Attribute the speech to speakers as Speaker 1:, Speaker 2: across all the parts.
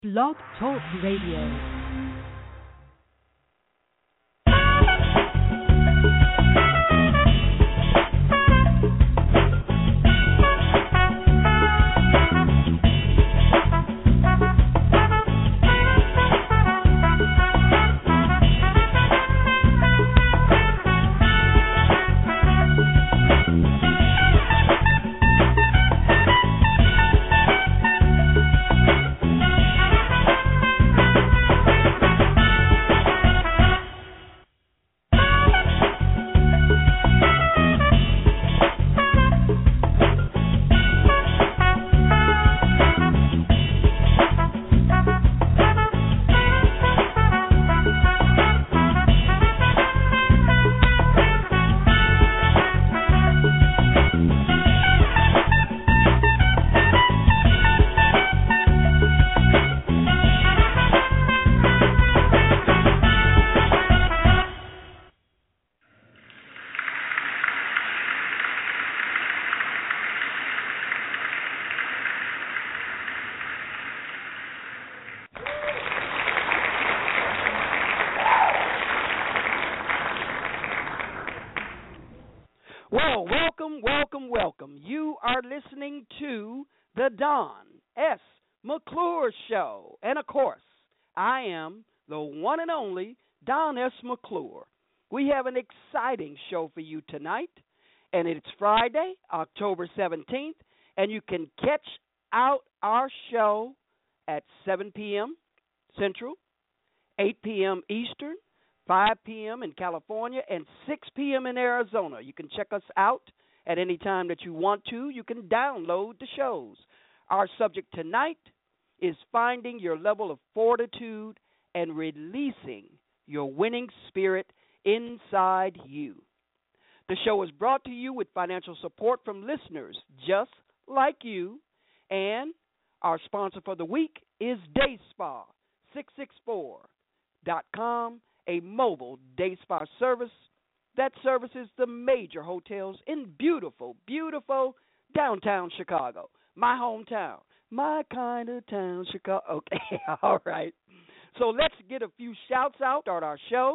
Speaker 1: Blog Talk Radio.
Speaker 2: Well, welcome. You are listening to the Don S. McClure Show. And, of course, I am the one and only Don S. McClure. We have an exciting show for you tonight, and it's Friday, October 17th, and you can catch out our show at 7 p.m. Central, 8 p.m. Eastern, 5 p.m. in California, and 6 p.m. in Arizona. You can check us out at any time that you want to. You can download the shows. Our subject tonight is finding your level of fortitude and releasing your winning spirit inside you. The show is brought to you with financial support from listeners just like you, and our sponsor for the week is DaySpa664.com, a mobile day spa service that services the major hotels in beautiful downtown Chicago, my hometown, my kind of town, Chicago. Okay, all right. So let's get a few shouts out on our show.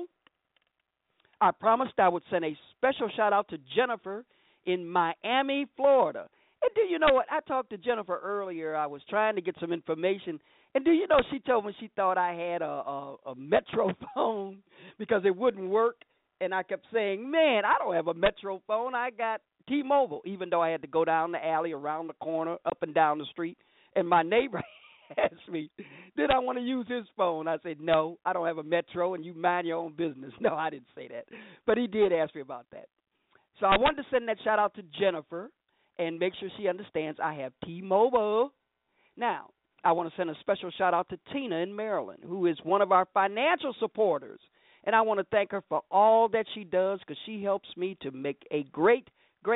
Speaker 2: I promised I would send a special shout out to Jennifer in Miami, Florida. And do you know what? I talked to Jennifer earlier. I was trying to get some information. And do you know she told me she thought I had a Metro phone because it wouldn't work. And I kept saying, man, I don't have a Metro phone. I got T-Mobile, even though I had to go down the alley, around the corner, up and down the street. And my neighbor asked me, did I want to use his phone? I said, no, I don't have a Metro, and you mind your own business. No, I didn't say that. But he did ask me about that. So I wanted to send that shout out to Jennifer and make sure she understands I have T-Mobile. Now, I want to send a special shout out to Tina in Maryland, who is one of our financial supporters. And I want to thank her for all that she does because she helps me to make a great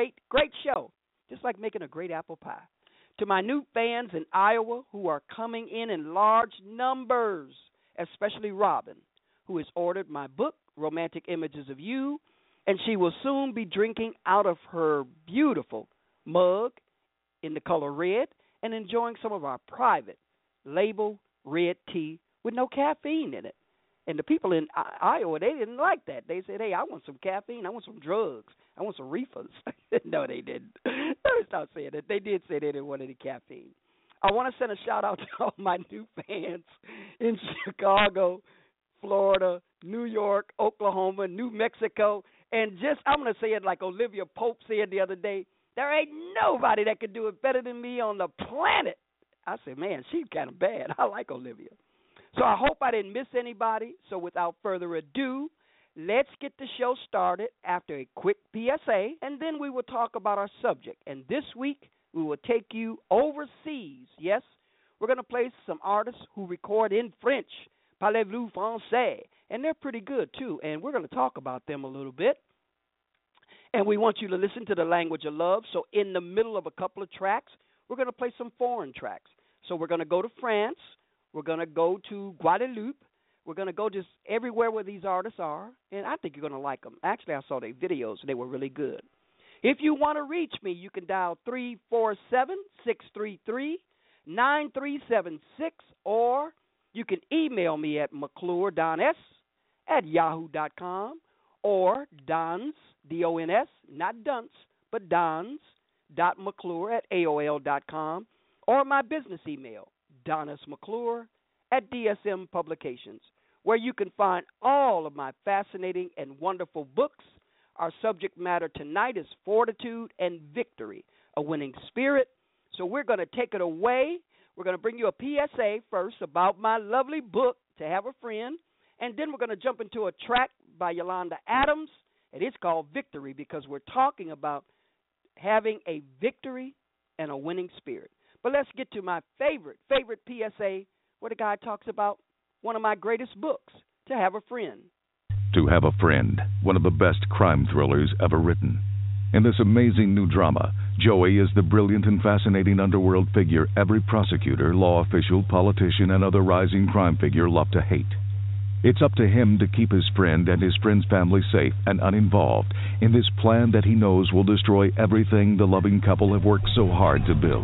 Speaker 2: show, just like making a great apple pie. To my new fans in Iowa who are coming in large numbers, especially Robin, who has ordered my book, Romantic Images of You, and she will soon be drinking out of her beautiful mug in the color red and enjoying some of our private label red tea with no caffeine in it. And the people in Iowa, they didn't like that. They said, hey, I want some caffeine. I want some drugs. I want some reefers. No, they didn't. Let me stop saying that. They did say they didn't want any caffeine. I want to send a shout-out to all my new fans in Chicago, Florida, New York, Oklahoma, New Mexico. And I'm going to say it like Olivia Pope said the other day, there ain't nobody that can do it better than me on the planet. I said, man, she's kind of bad. I like Olivia. So I hope I didn't miss anybody. So without further ado, let's get the show started after a quick PSA, and then we will talk about our subject. And this week, we will take you overseas. Yes, we're going to play some artists who record in French, parlez-vous français, and they're pretty good, too. And we're going to talk about them a little bit. And we want you to listen to the language of love. So in the middle of a couple of tracks, we're going to play some foreign tracks. So we're going to go to France. We're going to go to Guadeloupe. We're going to go just everywhere where these artists are, and I think you're going to like them. Actually, I saw their videos, and they were really good. If you want to reach me, you can dial 347-633-9376, or You can email me at McClure, Don S., at yahoo.com, or Dons, D-O-N-S, not Dunce, but Dons.McClure at AOL.com, or my business email, DonnisMcClure at DSM Publications, where you can find all of my fascinating and wonderful books. Our subject matter tonight is Fortitude and Victory, a winning spirit. So we're going to take it away. We're going to bring you a PSA first about my lovely book, To Have a Friend, and then we're going to jump into a track by Yolanda Adams, and it's called Victory because we're talking about having a victory and a winning spirit. But let's get to my favorite PSA, where the guy talks about one of my greatest books, To Have a Friend.
Speaker 3: To Have a Friend, one of the best crime thrillers ever written. In this amazing new drama, Joey is the brilliant and fascinating underworld figure every prosecutor, law official, politician, and other rising crime figure love to hate. It's up to him to keep his friend and his friend's family safe and uninvolved in this plan that he knows will destroy everything the loving couple have worked so hard to build.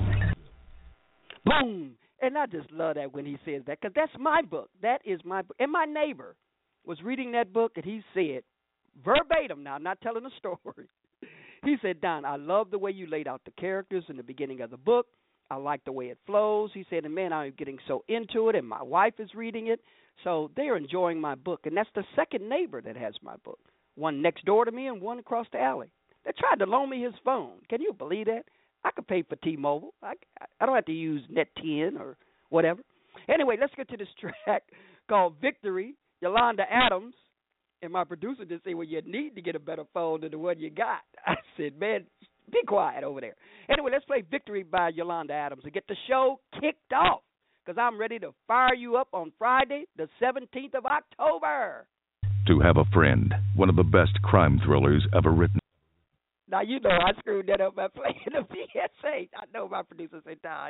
Speaker 2: Boom! And I just love that when he says that, because that's my book. That is my book. And my neighbor was reading that book, and he said, verbatim now, I'm not telling a story. He said, Don, I love the way you laid out the characters in the beginning of the book. I like the way it flows. He said, and man, I'm getting so into it, and my wife is reading it. So they're enjoying my book. And that's the second neighbor that has my book, one next door to me and one across the alley. They tried to loan me his phone. Can you believe that? I could pay for T-Mobile. I don't have to use Net 10 or whatever. Anyway, let's get to this track called Victory, Yolanda Adams. And my producer just said, well, you need to get a better phone than the one you got. I said, man, be quiet over there. Anyway, let's play Victory by Yolanda Adams and get the show kicked off, because I'm ready to fire you up on Friday, the 17th of October.
Speaker 3: To Have a Friend, one of the best crime thrillers ever written.
Speaker 2: Now, you know I screwed that up by playing the PSA. I know my producer said, Todd.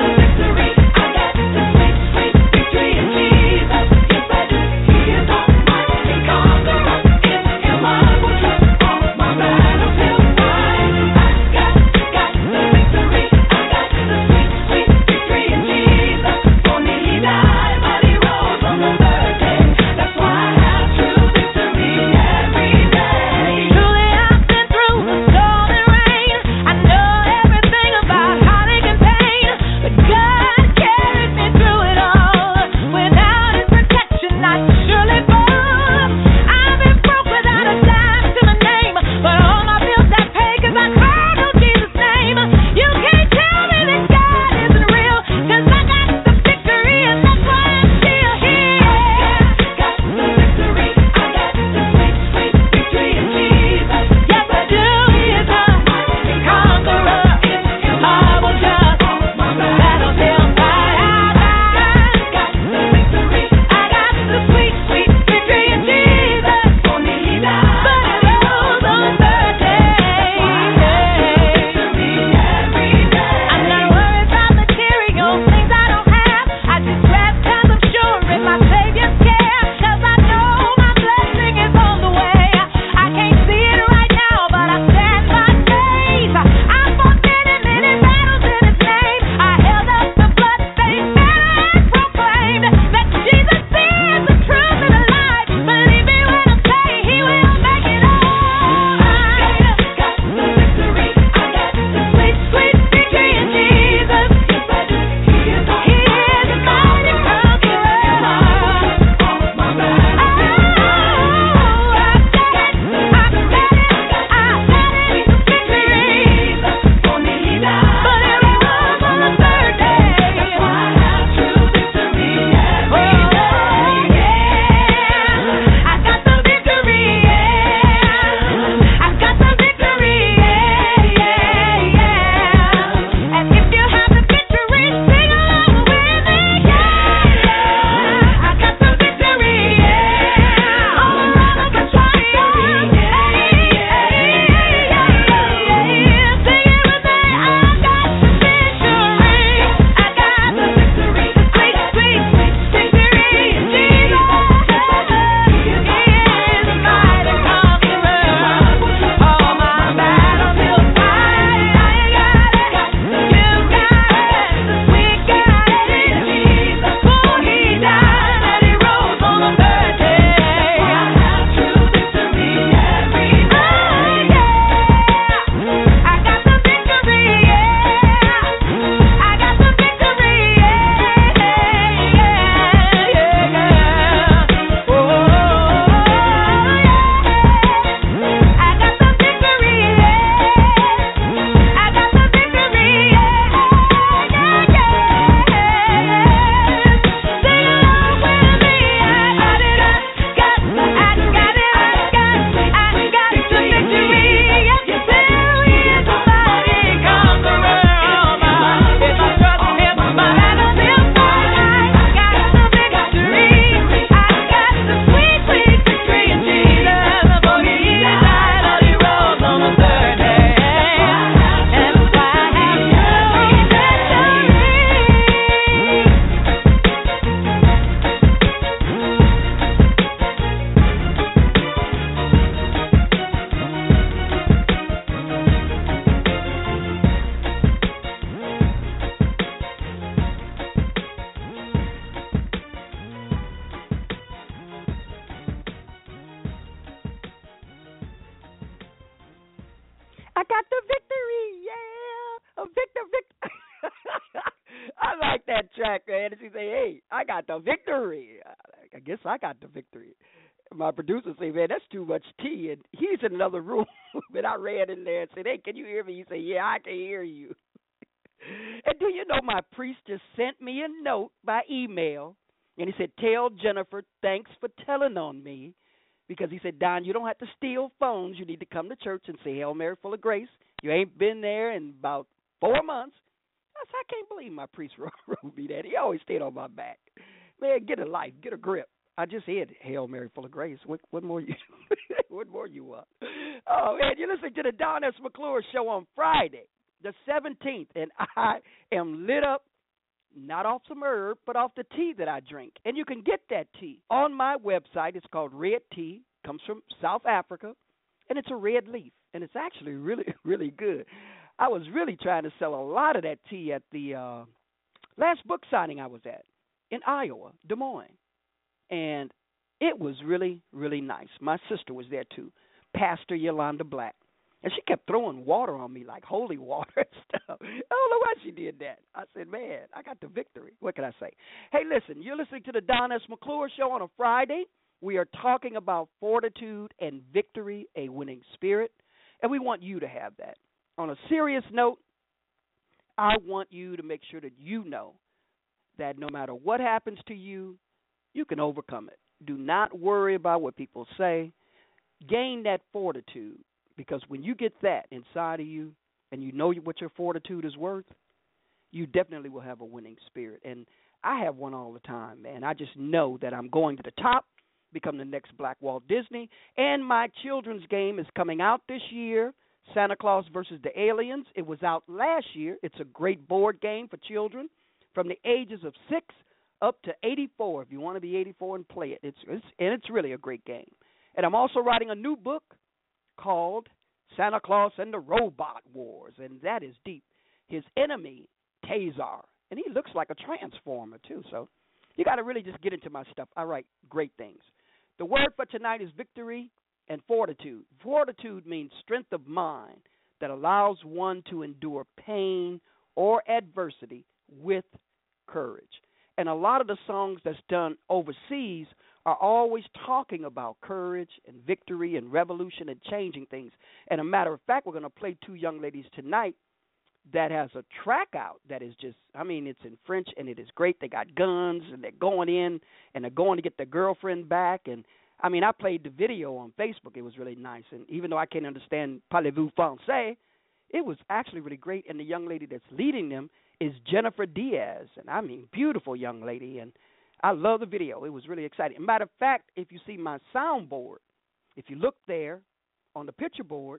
Speaker 4: I got the sweet, sweet victory in Jesus. Yes, I do. He is on my
Speaker 2: got the victory. Yeah. A victor. I like that track, man. And she say, hey, I got the victory. I guess I got the victory. My producer say, man, that's too much tea. And he's in another room. And I ran in there and said, hey, can you hear me? He said, yeah, I can hear you. And do you know my priest just sent me a note by email. And he said, tell Jennifer, thanks for telling on me. Because he said, Don, you don't have to steal phones. You need to come to church and say, Hail Mary, full of grace. You ain't been there in about 4 months. I can't believe my priest wrote me that. He always stayed on my back. Man, get a life, get a grip. I just said, Hail Mary, full of grace. What more you what more you want? Oh, man, you're listening to the Don S. McClure Show on Friday, the 17th, and I am lit up, not off some herb, but off the tea that I drink. And you can get that tea on my website. It's called Red Tea. It comes from South Africa, and it's a red leaf, and it's actually really, really good. I was really trying to sell a lot of that tea at the last book signing I was at in Iowa, Des Moines. And it was really, really nice. My sister was there, too, Pastor Yolanda Black. And she kept throwing water on me, like holy water and stuff. I don't know why she did that. I said, man, I got the victory. What can I say? Hey, listen, you're listening to the Don S. McClure Show on a Friday. We are talking about fortitude and victory, a winning spirit. And we want you to have that. On a serious note, I want you to make sure that you know that no matter what happens to you, you can overcome it. Do not worry about what people say. Gain that fortitude, because when you get that inside of you and you know what your fortitude is worth, you definitely will have a winning spirit. And I have one all the time, man. I just know that I'm going to the top, become the next Black Walt Disney, and my children's game is coming out this year. Santa Claus versus the Aliens. It was out last year. It's a great board game for children from the ages of 6 up to 84. If you want to be 84 and play it, it's really a great game. And I'm also writing a new book called Santa Claus and the Robot Wars, and that is deep. His enemy, Tazar, and he looks like a transformer too. So you got to really just get into my stuff. I write great things. The word for tonight is victory and fortitude. Fortitude means strength of mind that allows one to endure pain or adversity with courage. And a lot of the songs that's done overseas are always talking about courage and victory and revolution and changing things. And a matter of fact, we're going to play 2 young ladies tonight that has a track out that is just, I mean, it's in French and it is great. They got guns and they're going in and they're going to get their girlfriend back. And I mean, I played the video on Facebook. It was really nice. And even though I can't understand parlez-vous français, it was actually really great. And the young lady that's leading them is Jennifer Diaz. And I mean, beautiful young lady. And I love the video. It was really exciting. Matter of fact, if you see my soundboard, if you look there on the picture board,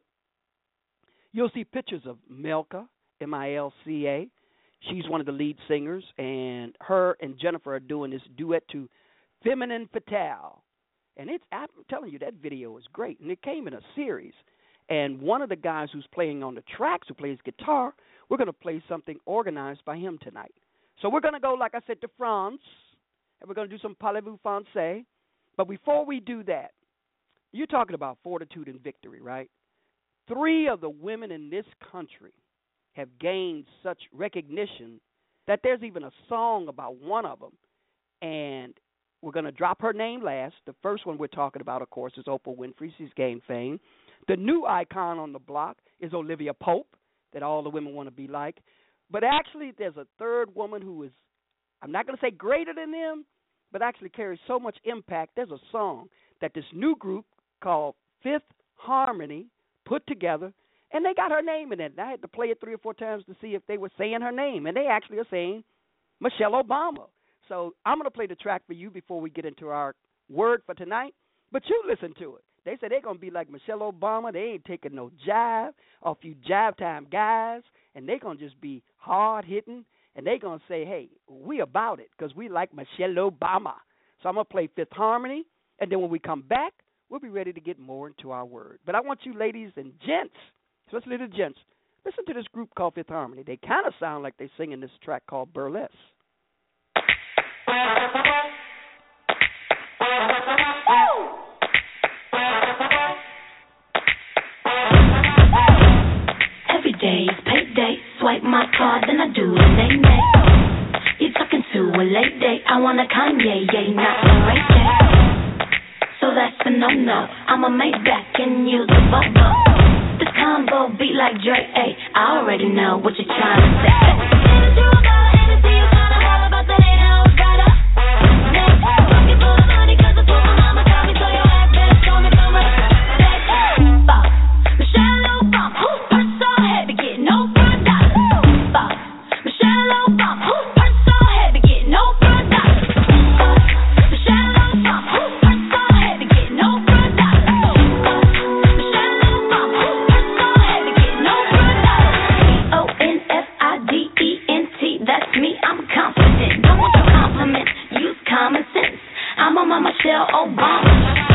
Speaker 2: you'll see pictures of Milka, M-I-L-C-A. She's one of the lead singers. And her and Jennifer are doing this duet to Feminine Fatale. And I'm telling you, that video is great. And it came in a series. And one of the guys who's playing on the tracks, who plays guitar, we're going to play something organized by him tonight. So we're going to go, like I said, to France, and we're going to do some parlez-vous français. But before we do that, you're talking about fortitude and victory, right? 3 of the women in this country have gained such recognition that there's even a song about one of them. And we're going to drop her name last. The first one we're talking about, of course, is Oprah Winfrey. She's gained fame. The new icon on the block is Olivia Pope, that all the women want to be like. But actually, there's a third woman who is, I'm not going to say greater than them, but actually carries so much impact. There's a song that this new group called Fifth Harmony put together, and they got her name in it. And I had to play it 3 or 4 times to see if they were saying her name, and they actually are saying Michelle Obama. So I'm going to play the track for you before we get into our word for tonight, but you listen to it. They said they're going to be like Michelle Obama. They ain't taking no jive off you jive time guys, and they're going to just be hard-hitting, and they're going to say, hey, we about it because we like Michelle Obama. So I'm going to play Fifth Harmony, and then when we come back, we'll be ready to get more into our word. But I want you ladies and gents, especially the gents, listen to this group called Fifth Harmony. They kind of sound like they're singing this track called Burlesque.
Speaker 4: I want a Kanye, yeah, not a Ray J. So that's a no-no. I'm a Maybach and use a Volvo. This combo beat like Dre, ayy. I already know what you're trying to say. You about Hennessy, you tryna holler about that 8 hours better. Next, looking for the money 'cause it's what my mama taught me, so your ass better show me some respect. Boss, Michelle Obama, who purse so heavy, get no front dollar. Boss, Michelle Obama, who purse so heavy, get no front dollar. Boss, Michelle Obama, who purse so heavy, get no front dollar. Michelle Obama, who purse so heavy, get no front dollar. CONFIDENT, that's me, I'm confident. Don't want your compliments, use common sense. I'm on my Michelle Obama.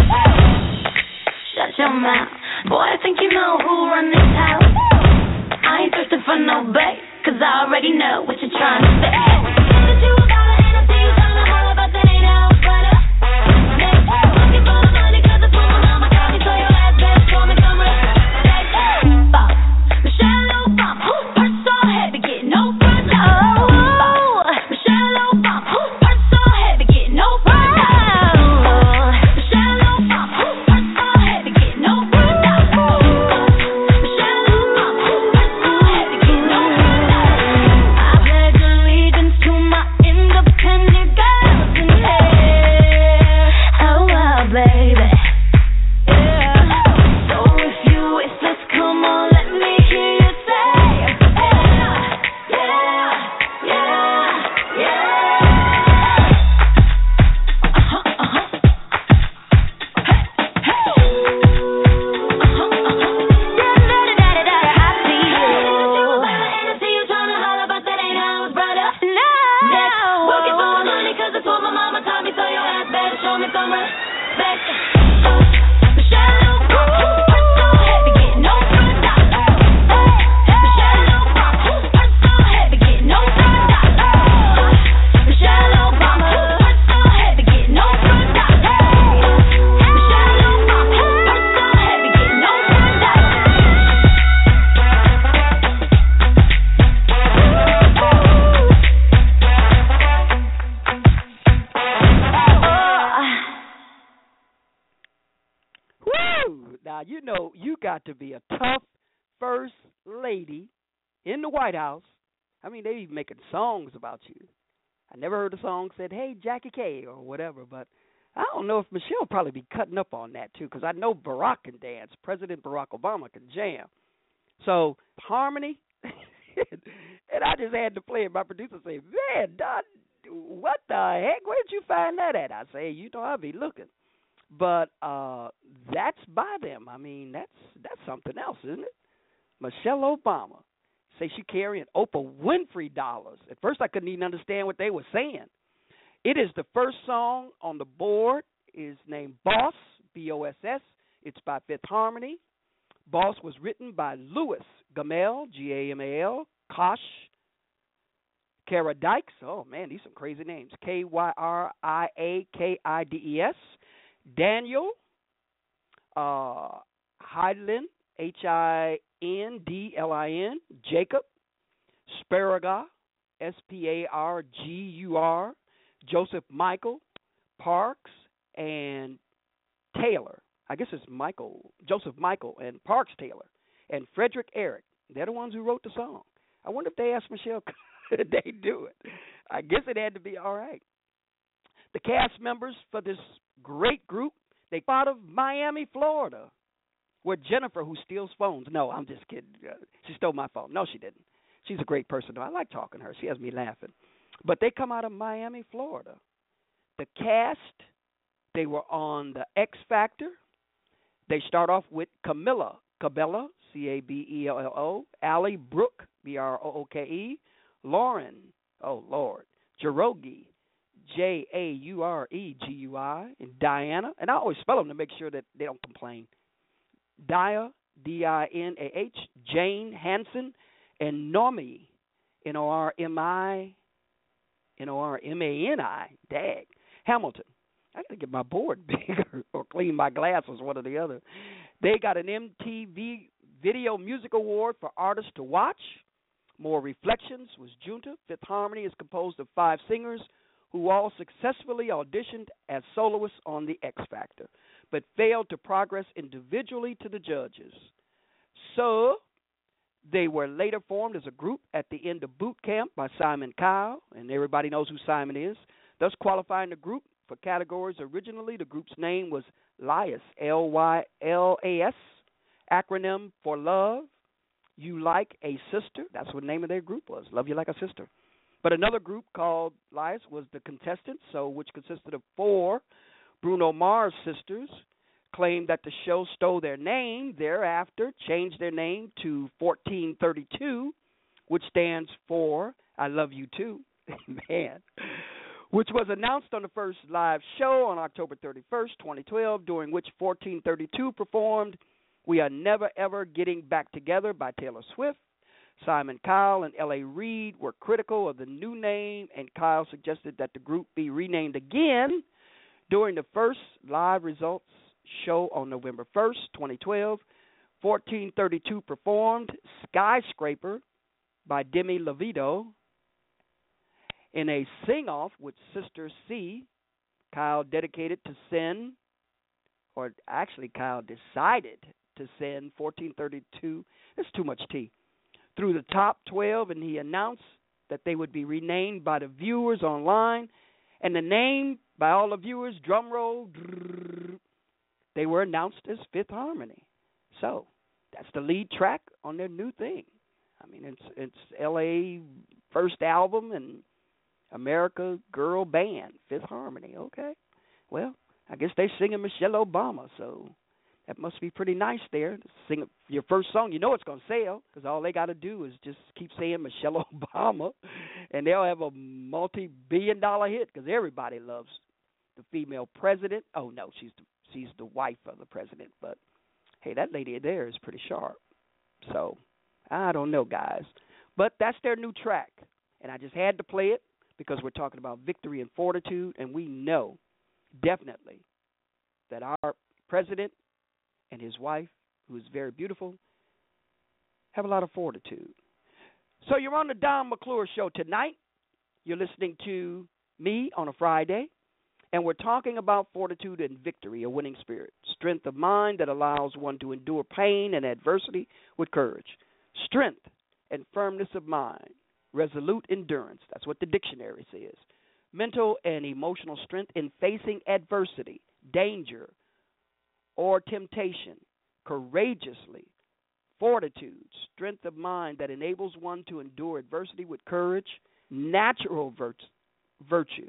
Speaker 4: Shut your mouth. Boy, I think you know who run this house. I ain't thirsting for no bait, 'cause I already know what you're trying to say. You about a Hennessy, you tryna holler about that 8 hours butter. Next, looking for the money 'cause it's what my mama taught me, so your ass better show me some respect. Boss, Michelle Obama, who purse so heavy, get no front dollar. Boss, Michelle Obama, who purse so heavy, get no front dollar. Michelle Obama, who purse so heavy, get no front dollar. Michelle Obama, who purse so heavy, get no front dollar. I pledge allegiance to my independent girls in here. Oh, baby. Yeah. So if you wish, let's come on, let me hear you say, yeah, yeah, yeah, yeah. I see you tryna holler about that 8 hours, brother. No. Next, working for my money 'cause it's what my mama taught me, so your ass better show me some respect. Michelle Obama, who purse so heavy, get no front dollar. Michelle Obama, who purse so heavy, get no front dollar. Michelle Obama, who purse so heavy, get no front dollar. Michelle Obama, who purse so heavy, get no front dollar.
Speaker 2: Woo! Now, you know, you got to be a tough first lady in the White House. I mean, they even making songs about you. I never heard a song said, "Hey, Jackie K," or whatever, but I don't know if Michelle probably be cutting up on that, too, because I know Barack can dance. President Barack Obama can jam. So, harmony, and I just had to play it. My producer said, "Man, Don, what the heck? Where did you find that at?" I say, "You know, I'll be looking." But that's by them. I mean, that's something else, isn't it? Michelle Obama. Say she carrying Oprah Winfrey dollars. At first I couldn't even understand what they were saying. It is the first song on the board. Is named Boss, B-O-S-S. It's by Fifth Harmony. Boss was written by Louis Gamal, G-A-M-A-L, Kosh, Kara Dykes. Oh, man, these are some crazy names. K-Y-R-I-A-K-I-D-E-S. Daniel Hydlin, Hindlin, Jacob Sparagur, Spargur, Joseph Michael Parks, and Taylor. I guess it's Joseph Michael and Parks Taylor, and Frederick Eric. They're the ones who wrote the song. I wonder if they asked Michelle, could they do it? I guess it had to be all right. The cast members for this great group, they out of Miami, Florida, where Jennifer, who steals phones. No, I'm just kidding. She stole my phone. No, she didn't. She's a great person, though. I like talking to her. She has me laughing. But they come out of Miami, Florida. The cast, they were on the X Factor. They start off with Camilla Cabello, C-A-B-E-L-L-O, Allie Brooke, B-R-O-O-K-E, Lauren, oh, Lord, Jarogi, J-A-U-R-E-G-U-I, and Diana. And I always spell them to make sure that they don't complain. Dia, D-I-N-A-H, Jane Hansen, and Nomi, N-O-R-M-I, N-O-R-M-A-N-I, dag, Hamilton. I got to get my board bigger or clean my glasses, one or the other. They got an MTV Video Music Award for Artists to Watch. More Reflections was Junta. Fifth Harmony is composed of 5 singers who all successfully auditioned as soloists on The X Factor, but failed to progress individually to the judges. So they were later formed as a group at the end of boot camp by Simon Cowell, and everybody knows who Simon is, thus qualifying the group for categories. Originally, the group's name was Lylas, Lylas, acronym for Love You Like a Sister. That's what the name of their group was, Love You Like a Sister. But another group called Lylas was the Contestants, which consisted of 4 Bruno Mars sisters, claimed that the show stole their name, thereafter changed their name to 1432, which stands for I Love You Too, man, which was announced on the first live show on October 31st, 2012, during which 1432 performed We Are Never Ever Getting Back Together by Taylor Swift. Simon Cowell and L.A. Reid were critical of the new name, and Cowell suggested that the group be renamed again during the first live results show on November 1st, 2012. 1432 performed Skyscraper by Demi Lovato in a sing-off with Sister C. Cowell dedicated to send, or actually Cowell decided to send 1432, it's too much tea, through the top 12, and he announced that they would be renamed by the viewers online, and the name by all the viewers, drum roll, they were announced as Fifth Harmony. So that's the lead track on their new thing. I mean, it's L.A. first album and America girl band, Fifth Harmony. Okay, well, I guess they're singing Michelle Obama, so that must be pretty nice there. Sing your first song, you know it's going to sell, because all they got to do is just keep saying Michelle Obama, and they'll have a multi-billion-dollar hit, because everybody loves the female president. Oh, no, she's the wife of the president, but, hey, that lady there is pretty sharp. So, I don't know, guys. But that's their new track, and I just had to play it because we're talking about victory and fortitude, and we know definitely that our president and his wife, who is very beautiful, have a lot of fortitude. So you're on the Don McClure Show tonight. You're listening to me on a Friday, and we're talking about fortitude and victory, a winning spirit, strength of mind that allows one to endure pain and adversity with courage, strength and firmness of mind, resolute endurance, that's what the dictionary says, mental and emotional strength in facing adversity, danger, or temptation, courageously, fortitude, strength of mind that enables one to endure adversity with courage, natural virtue,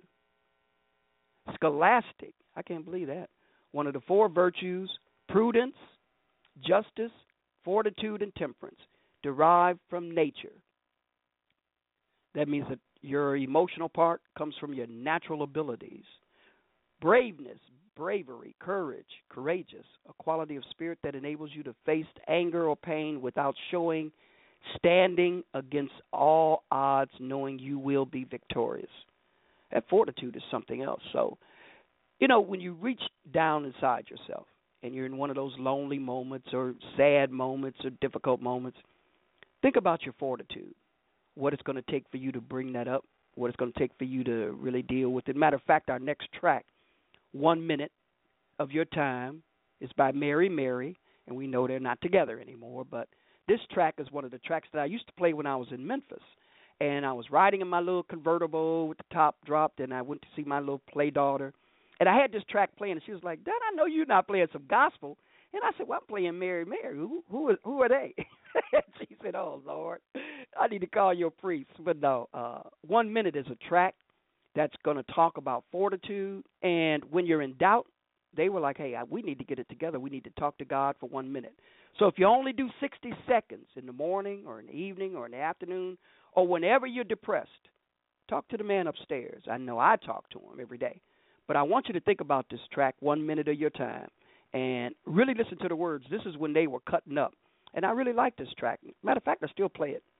Speaker 2: scholastic, I can't believe that, one of the 4 virtues, prudence, justice, fortitude, and temperance, derived from nature. That means that your emotional part comes from your natural abilities. Braveness, bravery, courage, courageous, a quality of spirit that enables you to face anger or pain without standing against all odds, knowing you will be victorious. That fortitude is something else. So, you know, when you reach down inside yourself and you're in one of those lonely moments or sad moments or difficult moments, think about your fortitude, what it's going to take for you to bring that up, what it's going to take for you to really deal with it. Matter of fact, our next track, 1 minute of your time, is by Mary Mary, and we know they're not together anymore, but this track is one of the tracks that I used to play when I was in Memphis, and I was riding in my little convertible with the top dropped, and I went to see my little play daughter, and I had this track playing, and she was like, Dad, I know you're not playing some gospel, and I said, well, I'm playing Mary Mary. Who are they? She said, oh, Lord, I need to call your priest. But no, 1 minute is a track that's going to talk about fortitude. And when you're in doubt, they were like, hey, we need to get it together. We need to talk to God for 1 minute. So if you only do 60 seconds in the morning or in the evening or in the afternoon or whenever you're depressed, talk to the man upstairs. I know I talk to him every day. But I want you to think about this track, 1 minute of your time, and really listen to the words. This is when they were cutting up. And I really like this track. Matter of fact, I still play it.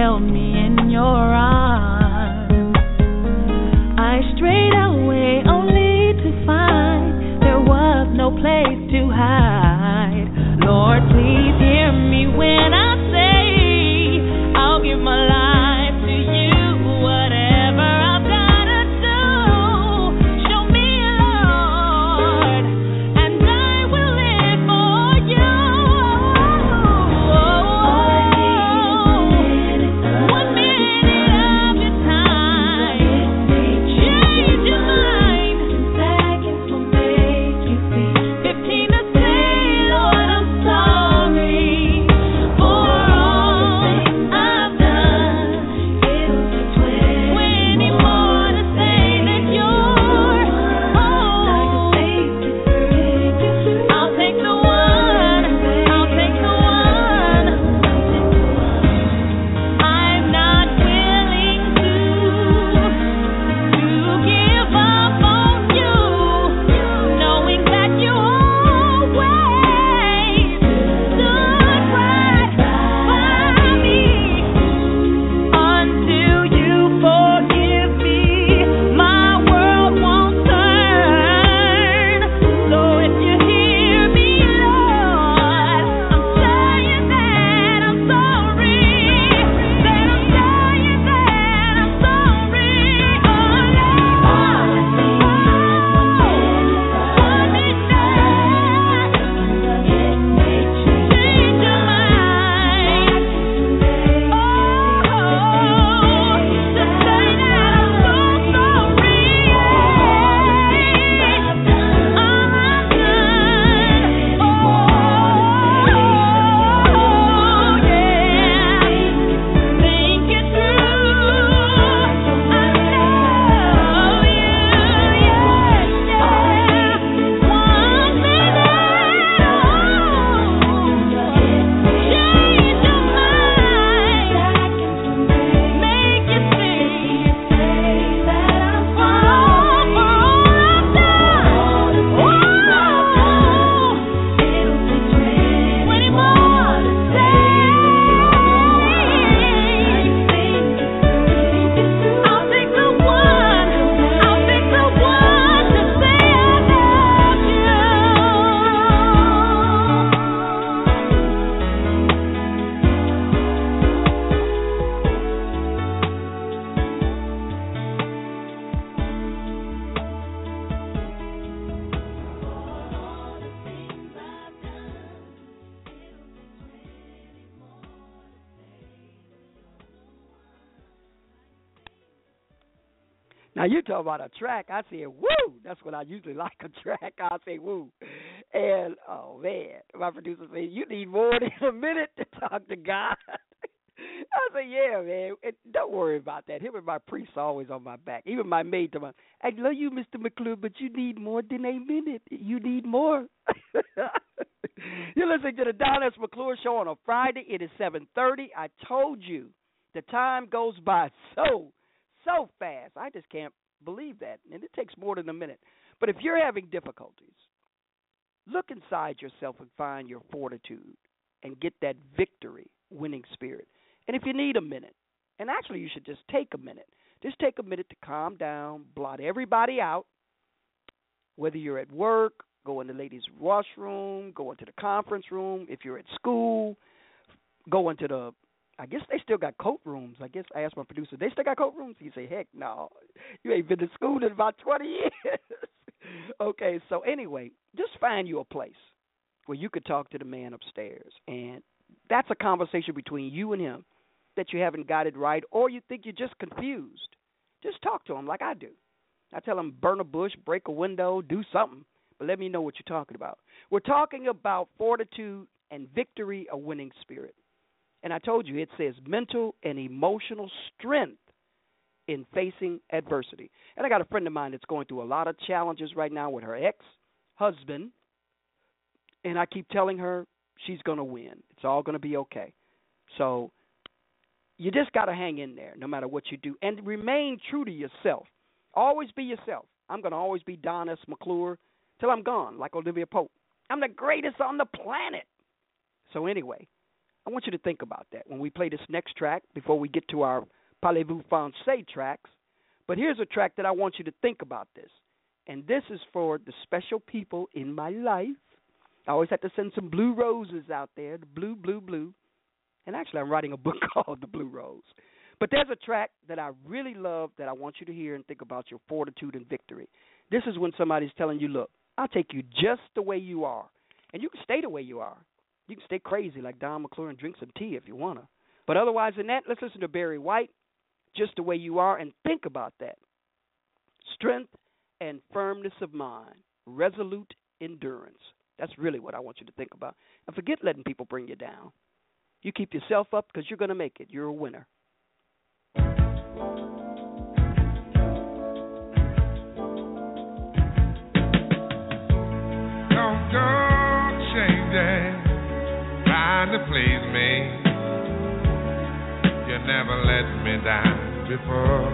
Speaker 5: held me in your arms. I strayed away only to find there was no place to hide. Lord, please hear me when I say I'll give my life to you. Whatever I've gotta do, show me, Lord, and I will live for you. One minute of your time, change your mind. 10 seconds will make you see. 15 to say, Lord, I'm sorry for all I've done. It'll take 20 more to say that you're like a safe to break you through. I'll take the one. I'll take the one. I'm not willing to give up on you, knowing that you always stood right by me. Until you forgive me, my world won't turn. So if you hear me, Lord, I'm saying that I'm sorry. That I'm saying that I'm sorry. Oh, Lord, one minute, change your mind. To say that I'm so sorry. All I've done. Think it through. I love you. One minute. Change your mind. Make it see. That I'm all for all I've done. It'll take 20 more to say. I'll take the one. I'll take the one to say I love you.
Speaker 2: Now, you talk about a track, I say, woo. That's what I usually like, a track. I say, woo. And, oh, man, my producer said, you need more than a minute to talk to God. I said, yeah, man. And don't worry about that. Him and my priest are always on my back. Even my maid told me, I love you, Mr. McClure, but you need more than a minute. You need more. You're listening to the Don S. McClure Show on a Friday. It is 7:30. I told you the time goes by so fast. I just can't believe that. And it takes more than a minute. But if you're having difficulties, look inside yourself and find your fortitude and get that victory winning spirit. And if you need a minute, and actually you should just take a minute. Just take a minute to calm down, blot everybody out, whether you're at work, go in the ladies' washroom, go into the conference room. If you're at school, go into the, I guess they still got coat rooms. I guess I asked my producer, they still got coat rooms? He said, heck no. You ain't been to school in about 20 years. Okay, so anyway, just find you a place where you could talk to the man upstairs. And that's a conversation between you and him that you haven't got it right, or you think you're just confused. Just talk to him like I do. I tell him, burn a bush, break a window, do something, but let me know what you're talking about. We're talking about fortitude and victory, a winning spirit. And I told you, it says mental and emotional strength in facing adversity. And I got a friend of mine that's going through a lot of challenges right now with her ex-husband, and I keep telling her she's going to win. It's all going to be okay. So you just got to hang in there no matter what you do, and remain true to yourself. Always be yourself. I'm going to always be Don S. McClure till I'm gone, like Olivia Pope. I'm the greatest on the planet. So anyway, I want you to think about that when we play this next track before we get to our Parlez-vous Français tracks. But here's a track that I want you to think about this. And this is for the special people in my life. I always have to send some blue roses out there, the blue, blue, blue. And actually, I'm writing a book called The Blue Rose. But there's a track that I really love that I want you to hear and think about your fortitude and victory. This is when somebody's telling you, look, I'll take you just the way you are. And you can stay the way you are. You can stay crazy like Don McClure and drink some tea if you want to. But otherwise than that, let's listen to Barry White, Just the Way You Are, and think about that. Strength and firmness of mind, resolute endurance. That's really what I want you to think about. And forget letting people bring you down. You keep yourself up because you're going to make it. You're a winner.
Speaker 6: Don't go changing, trying to please me. You never let me down before.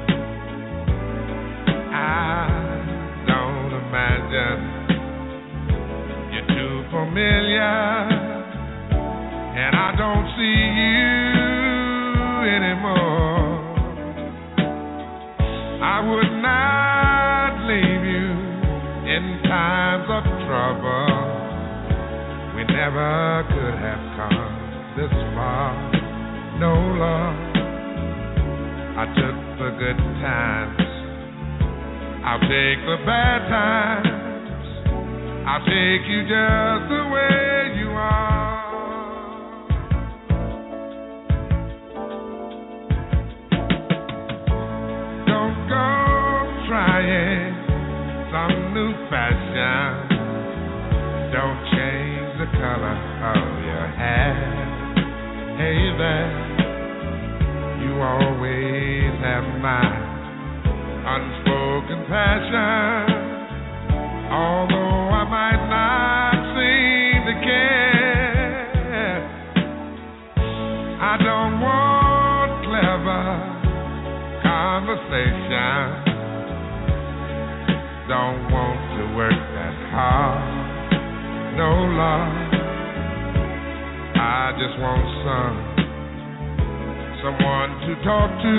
Speaker 6: I don't imagine you're too familiar. And I don't see you anymore. I would not leave you in times of trouble. We never could have come this far. No, love. I took the good times. I'll take the bad times. I'll take you just the way you are. Trying some new fashion. Don't change the color of your hair. Hey there, you always have my unspoken passion. Although I might not seem to care, I don't want clever conversation. Don't want to work that hard, no love. I just want someone to talk to.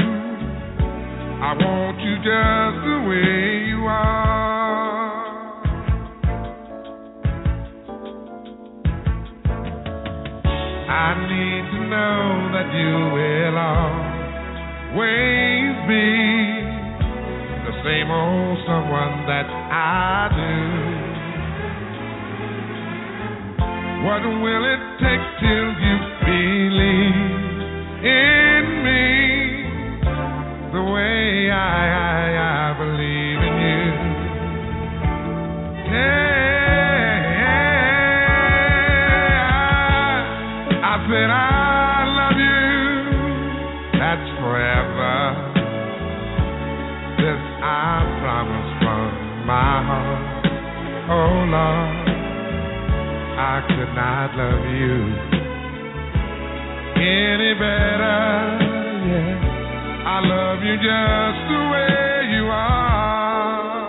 Speaker 6: I want you just the way you are. I need to know that you will always be the same old someone that I do. What will it take till you believe in me the way I believe in you? Yeah, I said I love you, that's forever. This I promise from my heart. Oh Lord, I could not love you any better. Yeah, I love you just the way you are.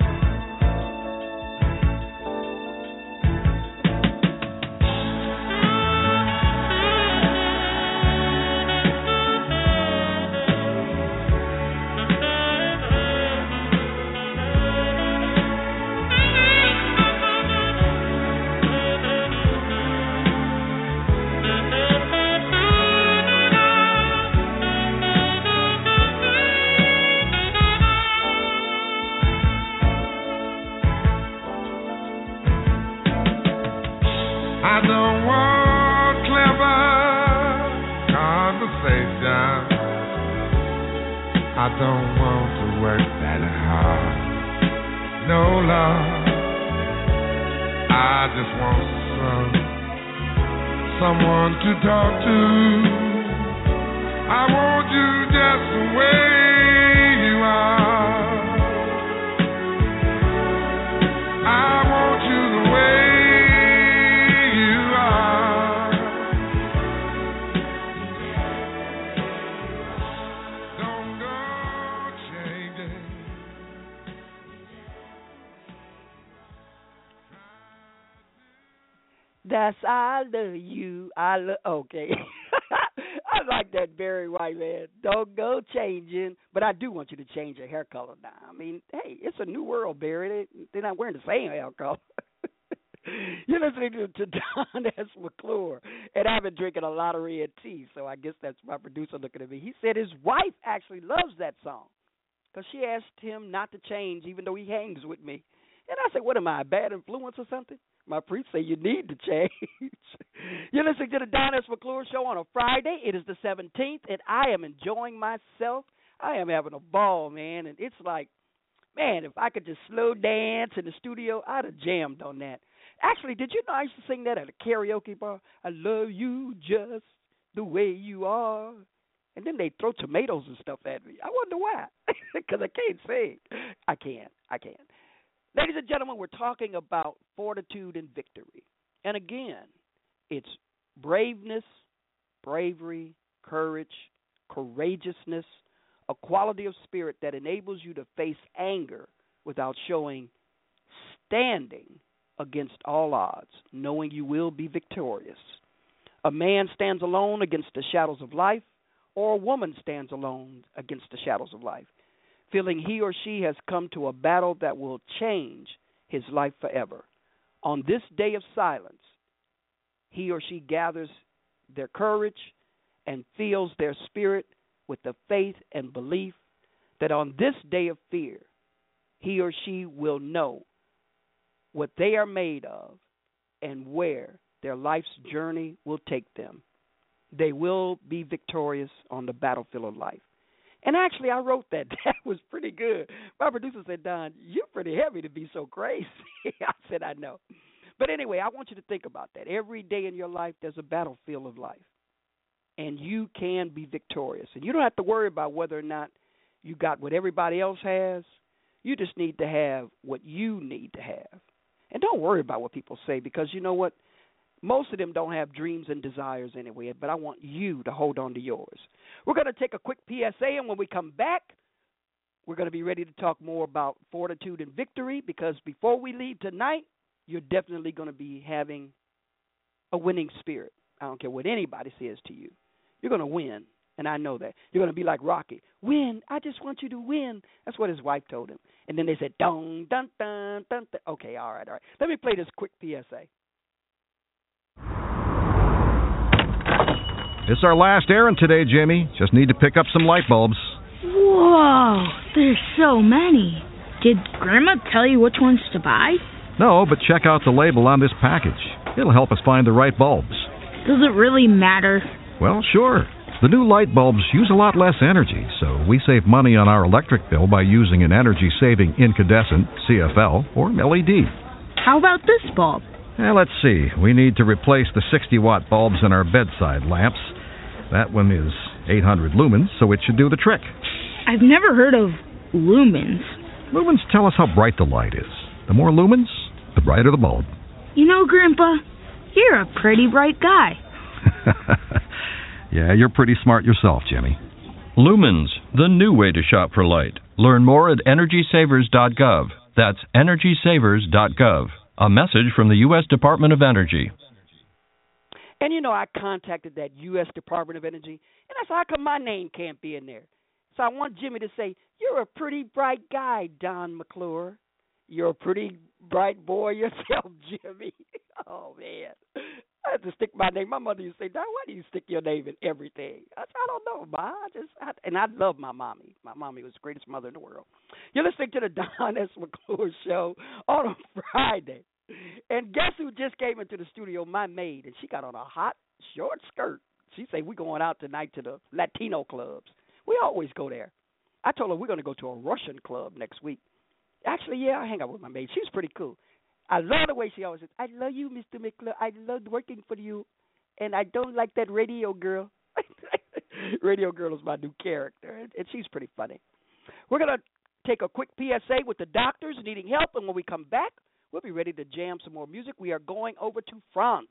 Speaker 6: I don't want clever conversation. I don't want to work that hard. No love. I just want someone to talk to. I want you just the way you are. I want you the way.
Speaker 2: That's I love you. Okay. I like that Barry White, man. Don't go changing. But I do want you to change your hair color now. I mean, hey, it's a new world, Barry. They're not wearing the same hair color. You're listening to Don S. McClure, and I've been drinking a lot of red tea, so I guess that's my producer looking at me. He said his wife actually loves that song because she asked him not to change even though he hangs with me. And I said, what am I, a bad influence or something? My priest say you need to change. You're listening to the Don S. McClure Show on a Friday. It is the 17th, and I am enjoying myself. I am having a ball, man, and it's like, man, if I could just slow dance in the studio, I'd have jammed on that. Actually, did you know I used to sing that at a karaoke bar? I love you just the way you are. And then they throw tomatoes and stuff at me. I wonder why. Because I can't sing. I can't. Ladies and gentlemen, we're talking about fortitude and victory. And again, it's braveness, bravery, courage, courageousness, a quality of spirit that enables you to face anger without showing standing against all odds, knowing you will be victorious. A man stands alone against the shadows of life, or a woman stands alone against the shadows of life, feeling he or she has come to a battle that will change his life forever. On this day of silence, he or she gathers their courage and fills their spirit with the faith and belief that on this day of fear, he or she will know what they are made of and where their life's journey will take them. They will be victorious on the battlefield of life. And actually, I wrote that. That was pretty good. My producer said, Don, you're pretty heavy to be so crazy. I said, I know. But anyway, I want you to think about that. Every day in your life, there's a battlefield of life. And you can be victorious. And you don't have to worry about whether or not you got what everybody else has. You just need to have what you need to have. And don't worry about what people say, because you know what? Most of them don't have dreams and desires anyway, but I want you to hold on to yours. We're going to take a quick PSA, and when we come back, we're going to be ready to talk more about fortitude and victory, because before we leave tonight, you're definitely going to be having a winning spirit. I don't care what anybody says to you. You're going to win, and I know that. You're going to be like Rocky. Win. I just want you to win. That's what his wife told him. And then they said, dun, dun, dun, dun, dun. Okay, all right. Let me play this quick PSA.
Speaker 7: It's our last errand today, Jimmy. Just need to pick up some light bulbs.
Speaker 8: Whoa, there's so many. Did Grandma tell you which ones to buy?
Speaker 7: No, but check out the label on this package. It'll help us find the right bulbs.
Speaker 8: Does it really matter?
Speaker 7: Well, sure. The new light bulbs use a lot less energy, so we save money on our electric bill by using an energy-saving incandescent, CFL, or LED.
Speaker 8: How about this bulb?
Speaker 7: Let's see. We need to replace the 60-watt bulbs in our bedside lamps. That one is 800 lumens, so it should do the trick.
Speaker 8: I've never heard of lumens.
Speaker 7: Lumens tell us how bright the light is. The more lumens, the brighter the bulb.
Speaker 8: You know, Grandpa, you're a pretty bright guy.
Speaker 7: Yeah, you're pretty smart yourself, Jimmy.
Speaker 9: Lumens, the new way to shop for light. Learn more at EnergySavers.gov. That's EnergySavers.gov. A message from the U.S. Department of Energy.
Speaker 2: And, you know, I contacted that U.S. Department of Energy, and I said, how come my name can't be in there? So I want Jimmy to say, you're a pretty bright guy, Don McClure. You're a pretty bright boy yourself, Jimmy. Oh, man. I had to stick my name. My mother used to say, Don, why do you stick your name in everything? I said, I don't know, Ma. And I love my mommy. My mommy was the greatest mother in the world. You're listening to the Don S. McClure Show on a Friday. And guess who just came into the studio? My maid. And she got on a hot, short skirt. She said, we're going out tonight to the Latino clubs. We always go there. I told her we're going to go to a Russian club next week. Actually, yeah, I hang out with my maid. She's pretty cool. I love the way she always says, I love you, Mr. McClure. I love working for you. And I don't like that radio girl. Radio girl is my new character. And she's pretty funny. We're going to take a quick PSA with the doctors needing help. And when we come back, we'll be ready to jam some more music. We are going over to France.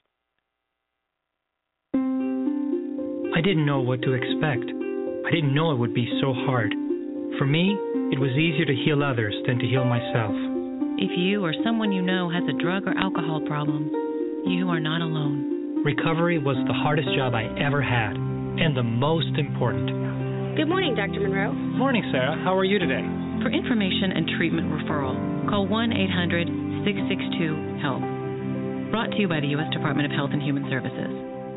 Speaker 10: I didn't know what to expect. I didn't know it would be so hard. For me, it was easier to heal others than to heal myself.
Speaker 11: If you or someone you know has a drug or alcohol problem, you are not alone.
Speaker 10: Recovery was the hardest job I ever had, and the most important.
Speaker 12: Good morning, Dr. Monroe.
Speaker 10: Morning, Sarah. How are you today?
Speaker 11: For information and treatment referral, call 1-800-662-HELP. Brought to you by the U.S. Department of Health and Human Services.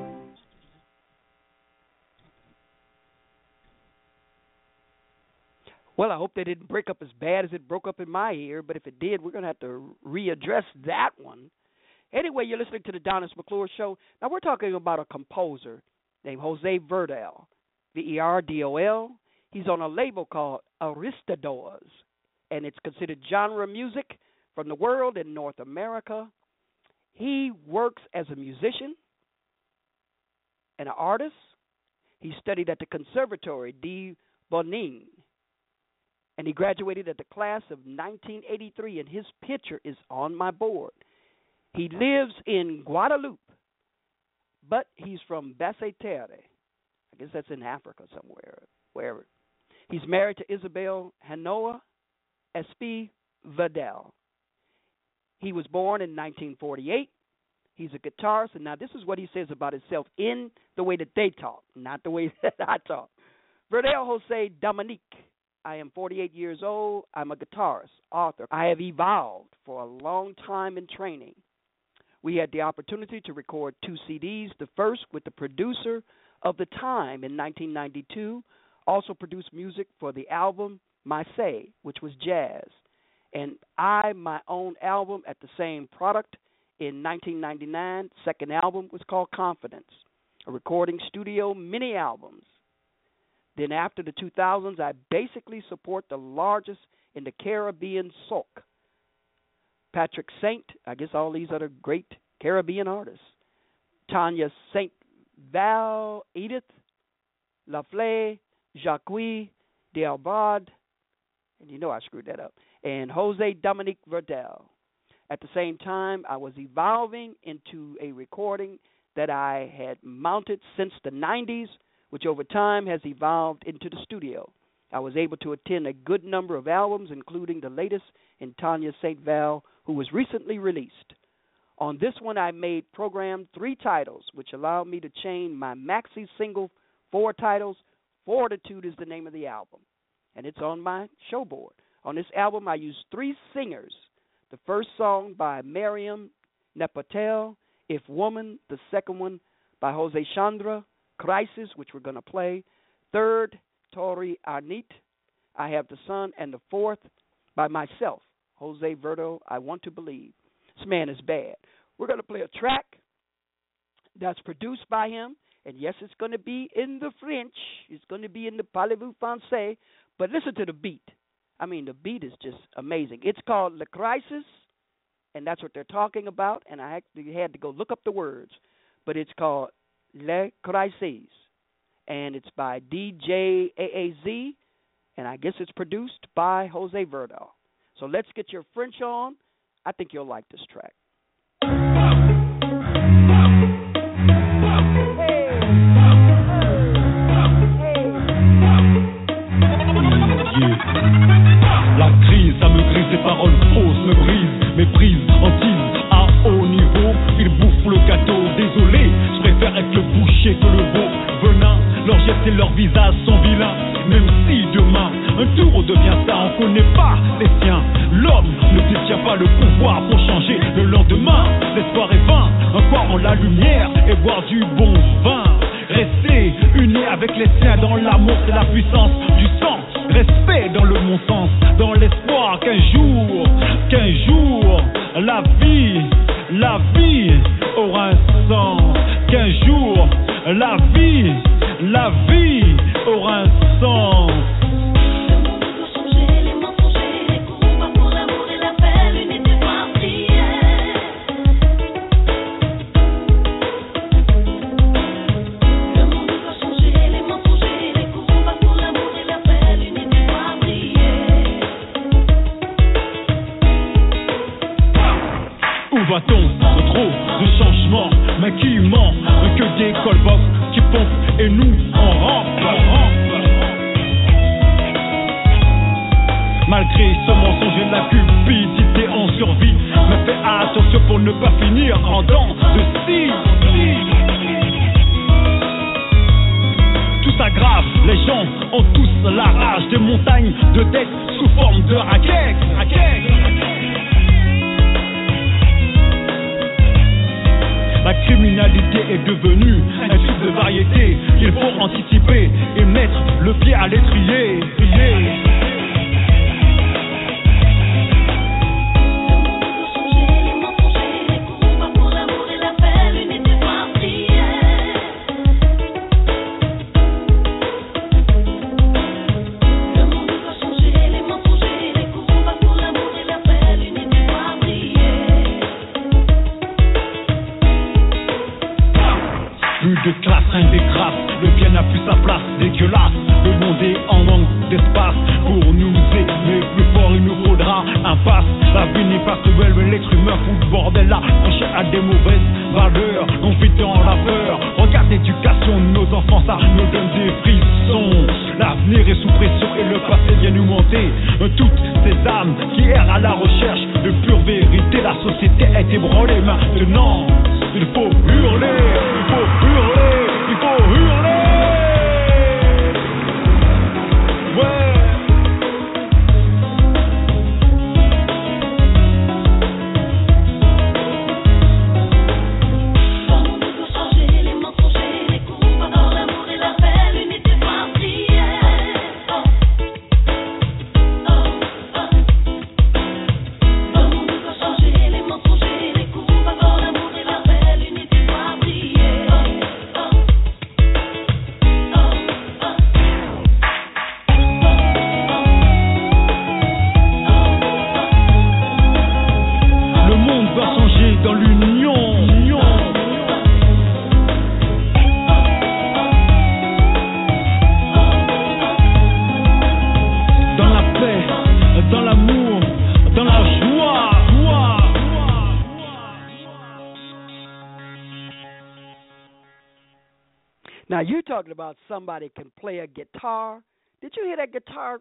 Speaker 2: Well, I hope they didn't break up as bad as it broke up in my ear, but if it did, we're going to have to readdress that one. Anyway, you're listening to the Donis McClure Show. Now, we're talking about a composer named Jose Verdal, Verdol. He's on a label called Aristadores, and it's considered genre music from the world in North America. He works as a musician and an artist. He studied at the Conservatory di Bonin, and he graduated at the class of 1983, and his picture is on my board. He lives in Guadeloupe, but he's from Basse-Terre. I guess that's in Africa somewhere, wherever. He's married to Isabel Hanoa Espy Verdal. He was born in 1948. He's a guitarist, and now this is what he says about himself in the way that they talk, not the way that I talk. Verdal Jose Dominique. I am 48 years old. I'm a guitarist, author. I have evolved for a long time in training. We had the opportunity to record 2 CDs, the first with the producer of the time in 1992, also produced music for the album Maasai, which was jazz. And my own album at the same product in 1999, second album was called Confidence, a recording studio mini albums. Then after the 2000s, I basically support the largest in the Caribbean souk. Patrick Saint, I guess all these are the great Caribbean artists. Tanya St. Val, Edith, Lafleur, Jacques D'Albard, and you know I screwed that up, and Jose Dominique Verdal. At the same time, I was evolving into a recording that I had mounted since the 90s, which over time has evolved into the studio. I was able to attend a good number of albums, including the latest in Tanya St. Val, who was recently released. On this one, I programmed 3 titles, which allowed me to chain my maxi single 4 titles. Fortitude is the name of the album, and it's on my show board. On this album, I used 3 singers. The first song by Miriam Nepotel, If Woman. The second one by Jose Chandra, Crisis, which we're going to play. Third, Tori Arnit, I Have the Sun. And the fourth by myself, Jose Verdal, I Want to Believe. This man is bad. We're going to play a track that's produced by him. And yes, it's going to be in the French. It's going to be in the Parlez-vous Français. But listen to the beat. I mean, the beat is just amazing. It's called Le Crisis, and that's what they're talking about. And I actually had to go look up the words. But it's called Le Crisis, and it's by DJ AAZ, and I guess it's produced by Jose Verdal. So let's get your French on. I think you'll like this track.
Speaker 13: La crise, ça me grise, les paroles fausses me brisent, méprise, hantise, à haut niveau, ils bouffent le gâteau, désolé, je préfère être le boucher que le veau, venin, leur geste et leur visage sont vilains, même si demain, un tour devient ça, on connaît pas les siens, l'homme ne détient pas le pouvoir pour changer le lendemain, l'espoir est vain, encore en la lumière et boire du bon vin, rester unis avec les siens dans l'amour, c'est la puissance du sang. Respect dans le bon sens, dans l'espoir qu'un jour, la vie aura un sens. Qu'un jour, la vie aura un sens. Va-t-on trop de changements, mais qui ment, que des colbox qui pompent et nous on rampe. Malgré ce mensonge et la cupidité en survie, mais fais attention pour ne pas finir en dents de Les gens ont tous la rage des montagnes de dettes sous forme de raquettes. La criminalité est devenue un type de variété. Il faut anticiper et mettre le pied à l'étrier. De classe indécrable, le bien n'a plus sa place, dégueulasse. Le monde est en manque d'espace. Pour nous aimer plus fort, il nous faudra un pass. La vie n'est pas cruelle, mais l'être humain fout le bordel là. On cherche à des mauvaises valeurs, on vit dans la peur. Regarde l'éducation de nos enfants, ça nous donne des frissons. L'avenir est sous pression et le passé vient nous monter. Toutes ces âmes qui errent à la recherche de pure vérité, la société est ébranlée maintenant. Il faut hurler, il faut hurler, il faut hurler. Ouais.
Speaker 2: Now, you're talking about somebody can play a guitar. Did you hear that guitar?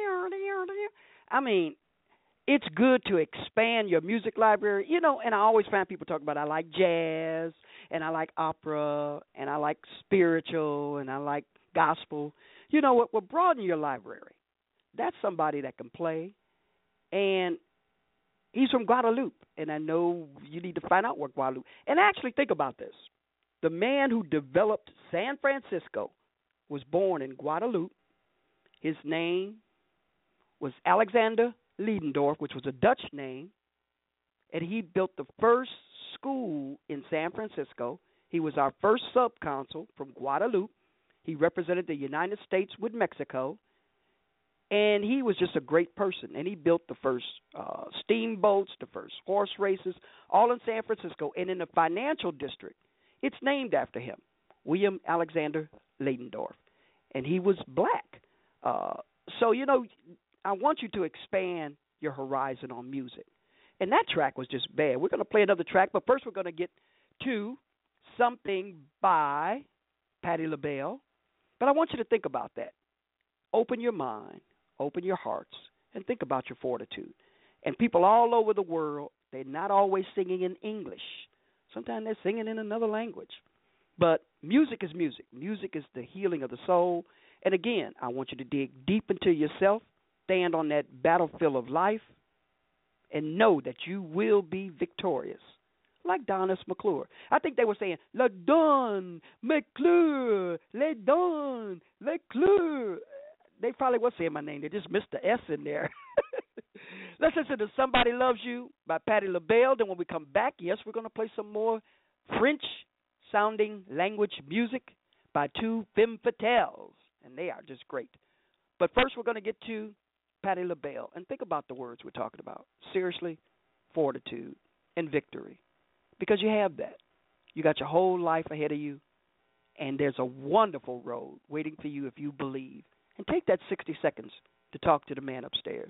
Speaker 2: I mean, it's good to expand your music library. You know, and I always find people talk about I like jazz, and I like opera, and I like spiritual, and I like gospel. You know what? Well, broaden your library. That's somebody that can play. And he's from Guadeloupe, and I know you need to find out what Guadeloupe. And actually think about this. The man who developed San Francisco was born in Guadeloupe. His name was Alexander Leidendorff, which was a Dutch name, and he built the first school in San Francisco. He was our first subconsul from Guadeloupe. He represented the United States with Mexico, and he was just a great person. And he built the first steamboats, the first horse races, all in San Francisco. And in the financial district, it's named after him, William Alexander Leidendorff, and he was black. So, you know, I want you to expand your horizon on music. And that track was just bad. We're going to play another track, but first we're going to get to something by Patti LaBelle. But I want you to think about that. Open your mind, open your hearts, and think about your fortitude. And people all over the world, they're not always singing in English. Sometimes they're singing in another language. But music is music. Music is the healing of the soul. And again, I want you to dig deep into yourself, stand on that battlefield of life, and know that you will be victorious. Like Donis McClure. I think they were saying, Le Don McClure, Le Don McClure. They probably were saying my name. They just missed the S in there. Let's listen to Somebody Loves You by Patti LaBelle. Then when we come back, yes, we're going to play some more French-sounding language music by two femme fatales, and they are just great. But first we're going to get to Patti LaBelle, and think about the words we're talking about. Seriously, fortitude and victory, because you have that. You got your whole life ahead of you, and there's a wonderful road waiting for you if you believe. And take that 60 seconds to talk to the man upstairs.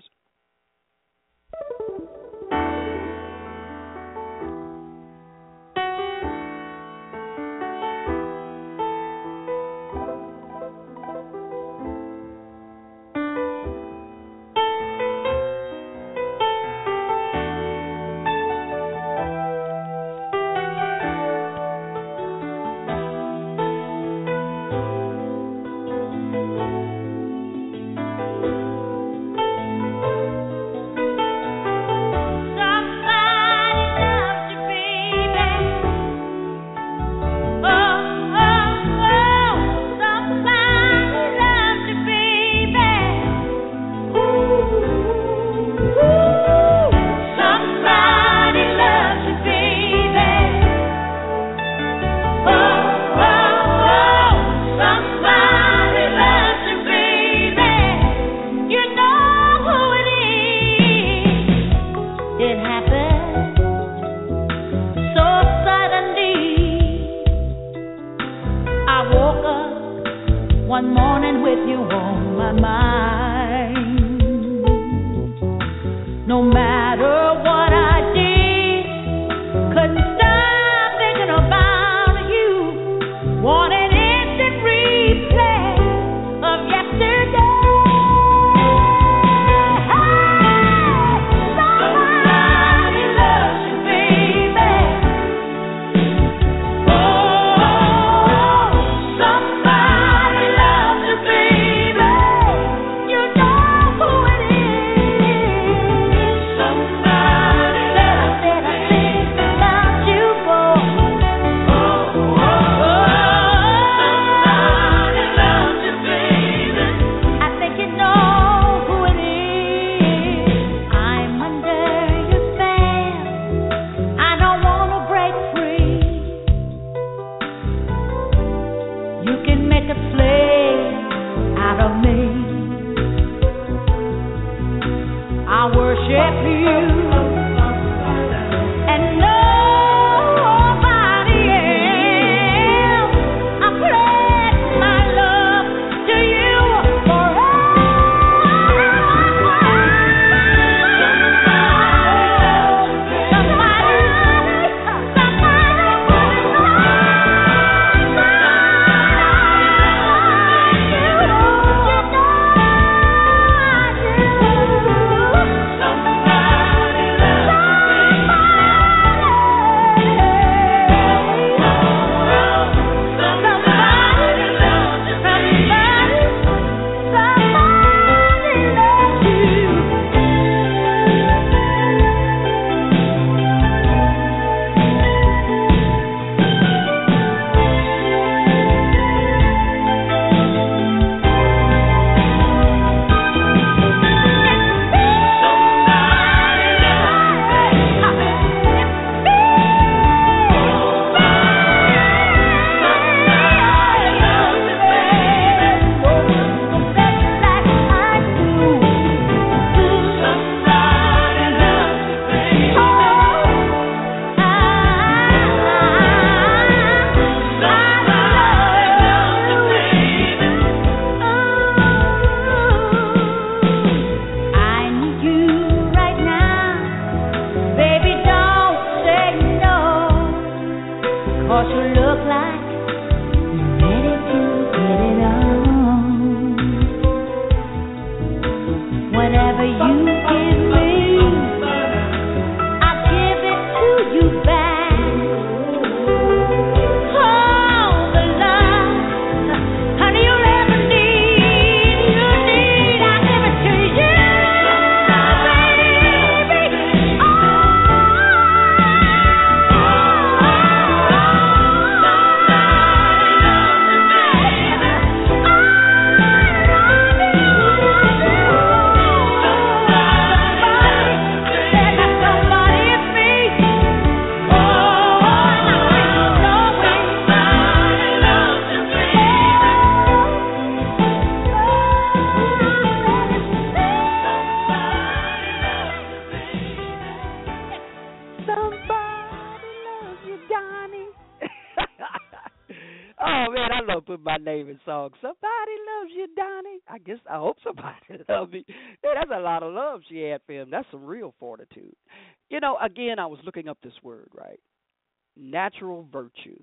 Speaker 2: put my name in songs. Somebody loves you, Donnie. I hope somebody loves me. Yeah, that's a lot of love she had for him. That's some real fortitude. You know, again, I was looking up this word, right? Natural virtue.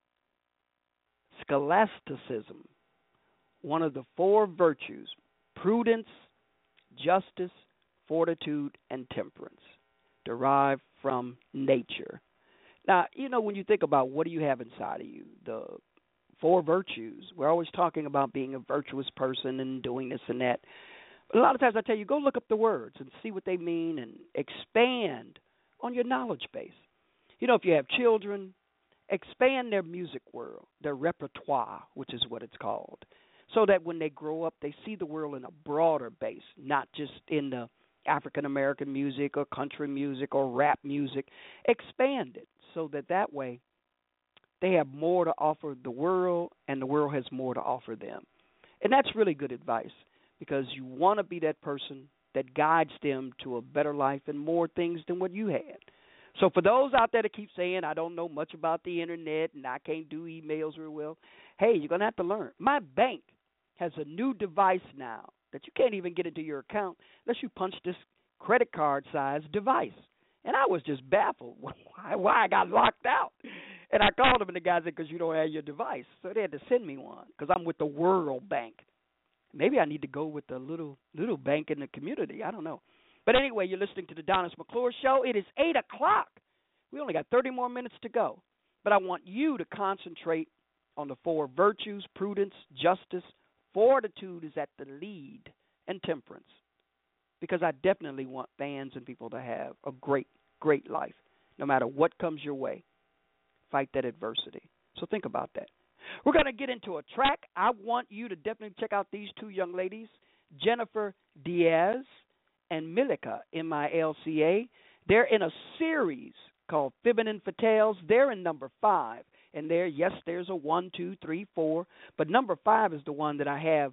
Speaker 2: Scholasticism. One of the 4 virtues. Prudence, justice, fortitude, and temperance. Derived from nature. Now, you know, when you think about what do you have inside of you, the 4 virtues, we're always talking about being a virtuous person and doing this and that. But a lot of times I tell you, go look up the words and see what they mean and expand on your knowledge base. You know, if you have children, expand their music world, their repertoire, which is what it's called, so that when they grow up, they see the world in a broader base, not just in the African-American music or country music or rap music. Expand it so that way they have more to offer the world and the world has more to offer them. And that's really good advice because you want to be that person that guides them to a better life and more things than what you had. So for those out there that keep saying, I don't know much about the internet and I can't do emails real well, hey, you're going to have to learn. My bank has a new device now that you can't even get into your account unless you punch this credit card size device. And I was just baffled why I got locked out. And I called them and the guy said, because you don't have your device. So they had to send me one because I'm with the World Bank. Maybe I need to go with the little bank in the community. I don't know. But anyway, you're listening to the Donnis McClure Show. It is 8 o'clock. We only got 30 more minutes to go. But I want you to concentrate on the 4 virtues, prudence, justice, fortitude is at the lead, and temperance. Because I definitely want fans and people to have a great, great life. No matter what comes your way, fight that adversity. So think about that. We're going to get into a track. I want you to definitely check out these 2 young ladies, Jennifer Diaz and Milika, M-I-L-C-A. They're in a series called Feminine Fatales. They're in number 5. And there, yes, there's a 1, 2, 3, 4. But number 5 is the one that I have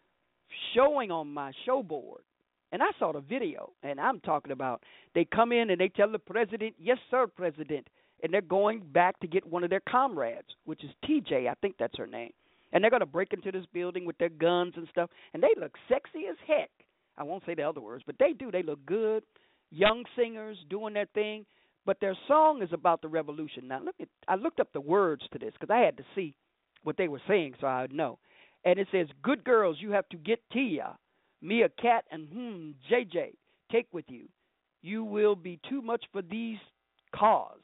Speaker 2: showing on my show board. And I saw the video, and I'm talking about they come in and they tell the president, yes, sir, president. And they're going back to get one of their comrades, which is TJ, I think that's her name. And they're going to break into this building with their guns and stuff. And they look sexy as heck. I won't say the other words, but they do. They look good. Young singers doing their thing. But their song is about the revolution. Now, I looked up the words to this because I had to see what they were saying so I would know. And it says, good girls, you have to get Tia, Mia Cat, and JJ, take with you. You will be too much for these cause.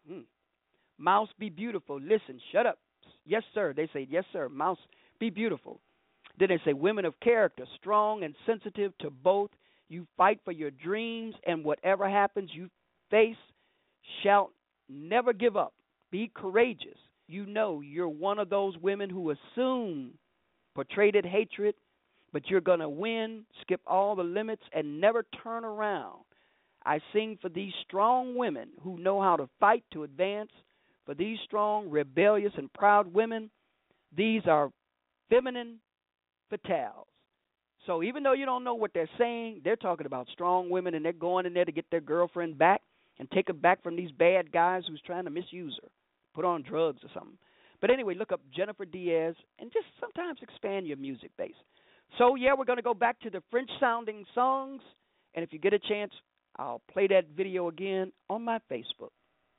Speaker 2: Mouse, be beautiful. Listen, shut up. Yes, sir. They say, yes, sir. Mouse, be beautiful. Then they say, women of character, strong and sensitive to both. You fight for your dreams, and whatever happens, you face, shall never give up. Be courageous. You know you're one of those women who assume portrayed hatred, but you're going to win, skip all the limits, and never turn around. I sing for these strong women who know how to fight to advance, for these strong, rebellious, and proud women. These are feminine fatales. So even though you don't know what they're saying, they're talking about strong women, and they're going in there to get their girlfriend back and take her back from these bad guys who's trying to misuse her, put on drugs or something. But anyway, look up Jennifer Diaz and just sometimes expand your music base. So, yeah, we're going to go back to the French-sounding songs, and if you get a chance, I'll play that video again on my Facebook.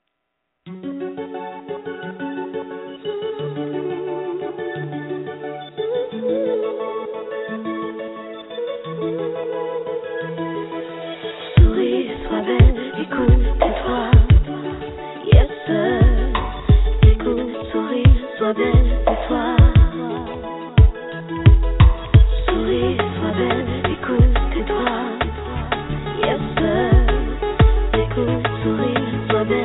Speaker 4: Souris, sois belle, écoute, tais-toi. Yes, sir. Écoute, souris, sois belle, tais-toi. Souris, sois belle, écoute, tais-toi. Yes, sir. Écoute, souris, sois belle.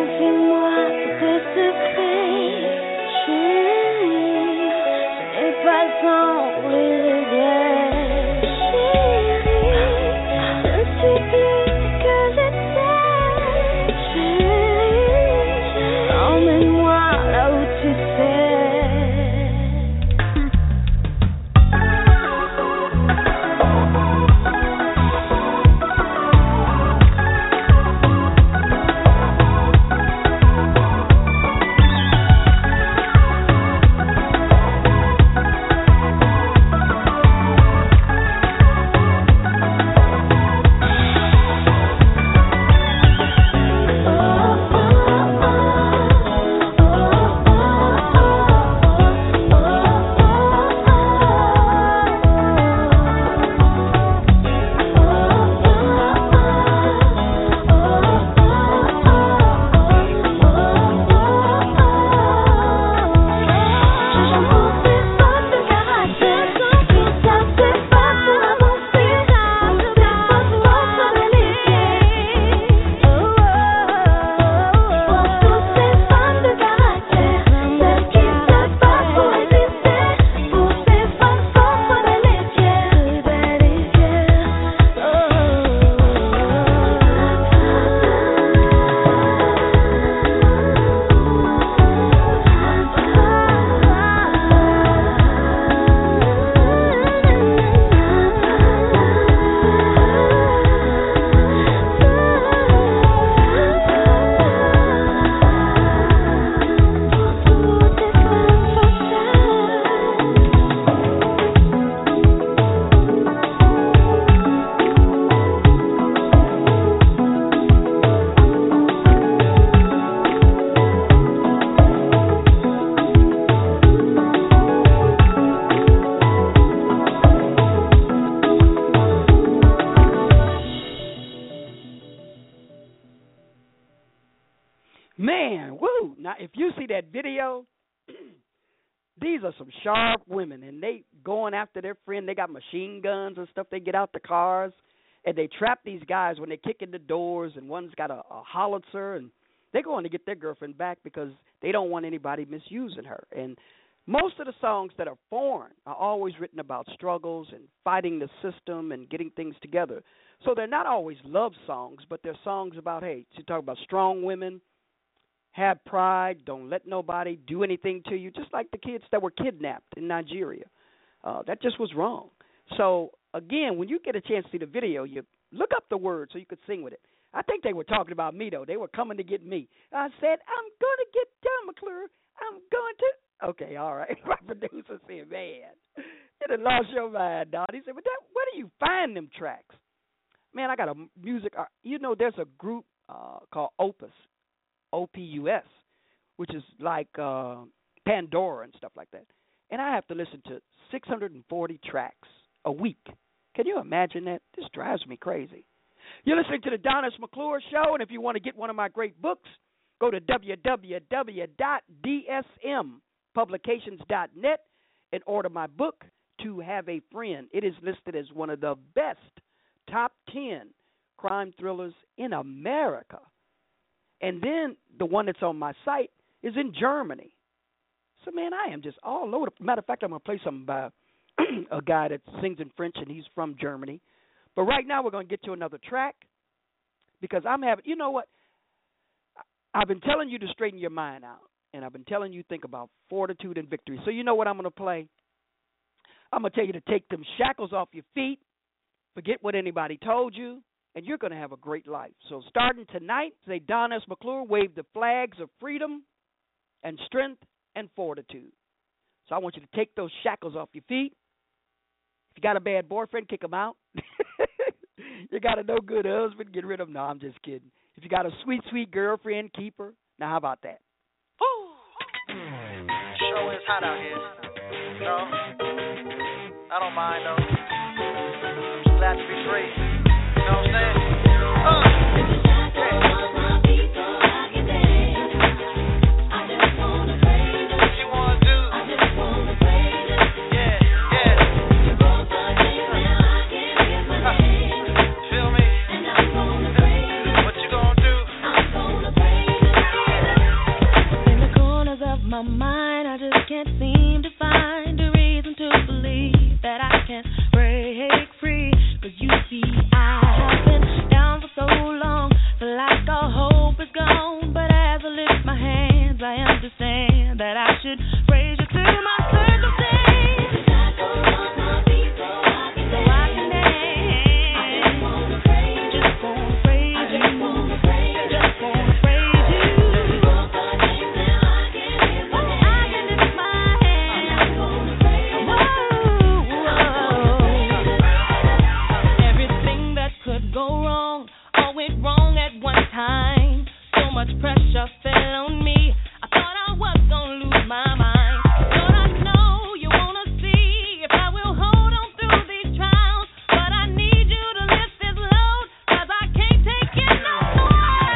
Speaker 5: confie-moi tous tes secrets, chérie. Ce n'est pas le temps pour les regrets, chérie. Je ne suis plus que j'étais, chérie. Emmène-moi là où tu sais.
Speaker 2: Man, woo! Now, if you see that video, these are some sharp women, and they going after their friend. They got machine guns and stuff. They get out the cars, and they trap these guys when they kick in the doors, and one's got a howitzer, and they're going to get their girlfriend back because they don't want anybody misusing her. And most of the songs that are foreign are always written about struggles and fighting the system and getting things together. So they're not always love songs, but they're songs about, hey, you talk about strong women, have pride, don't let nobody do anything to you, just like the kids that were kidnapped in Nigeria. That just was wrong. So, again, when you get a chance to see the video, you look up the words so you could sing with it. I think they were talking about me, though. They were coming to get me. I said, I'm going to get Don McClure. I'm going to. Okay, all right. My producer said, man, you done lost your mind, Don. He said, but where do you find them tracks? Man, I got a music. There's a group called Opus. OPUS, which is like Pandora and stuff like that. And I have to listen to 640 tracks a week. Can you imagine that? This drives me crazy. You're listening to the Don S. McClure Show, and if you want to get one of my great books, go to www.dsmpublications.net and order my book, To Have a Friend. It is listed as one of the best top 10 crime thrillers in America. And then the one that's on my site is in Germany. So, man, I am just all over. Matter of fact, I'm going to play something by a guy that sings in French, and he's from Germany. But right now we're going to get to another track because I'm having, you know what? I've been telling you to straighten your mind out, and I've been telling you to think about fortitude and victory. So you know what I'm going to play? I'm going to tell you to take them shackles off your feet, forget what anybody told you, and you're going to have a great life. So starting tonight, say Don S. McClure, wave the flags of freedom and strength and fortitude. So I want you to take those shackles off your feet. If you got a bad boyfriend, kick him out. You got a no good husband, get rid of him. No, I'm just kidding. If you got a sweet, sweet girlfriend, keep her. Now, how about that?
Speaker 14: Sure is hot out here. You know, I don't mind though. Just glad to be free. You know what I'm saying?
Speaker 5: mind, I just can't seem to find a reason to believe that I can break free. 'Cause you see, I have been down for so long, feel like all hope is gone. But as I lift my hands, I understand that I should praise you through my circumstance. Pressure fell on me. I thought I was gonna lose my mind. Lord, I know you wanna see if I will hold on through these trials. But I need you to lift this load, 'cause I can't take it no more.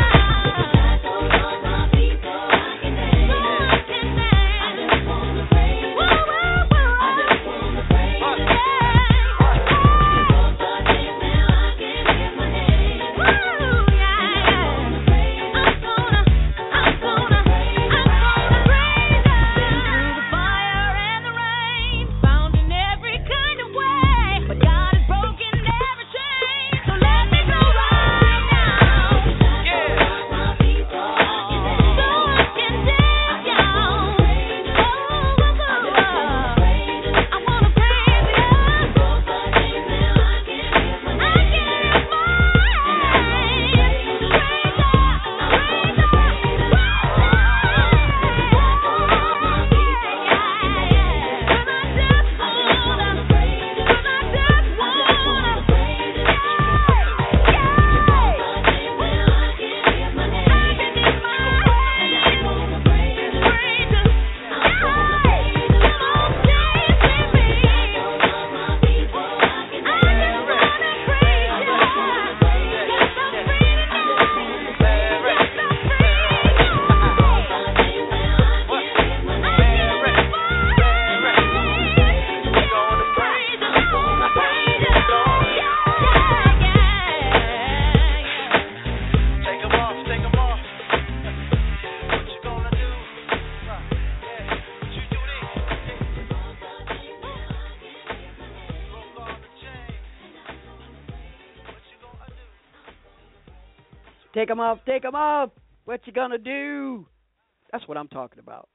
Speaker 2: Take 'em off, take 'em off. What you gonna do? That's what I'm talking about.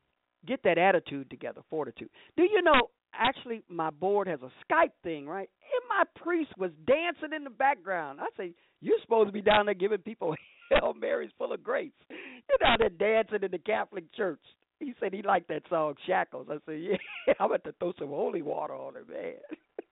Speaker 2: Get that attitude together, fortitude. Do you know, actually, my board has a Skype thing, right? And my priest was dancing in the background. I say, you're supposed to be down there giving people Hail Marys full of grace. You're down there dancing in the Catholic Church. He said he liked that song, Shackles. I said, yeah, I'm about to throw some holy water on it, man.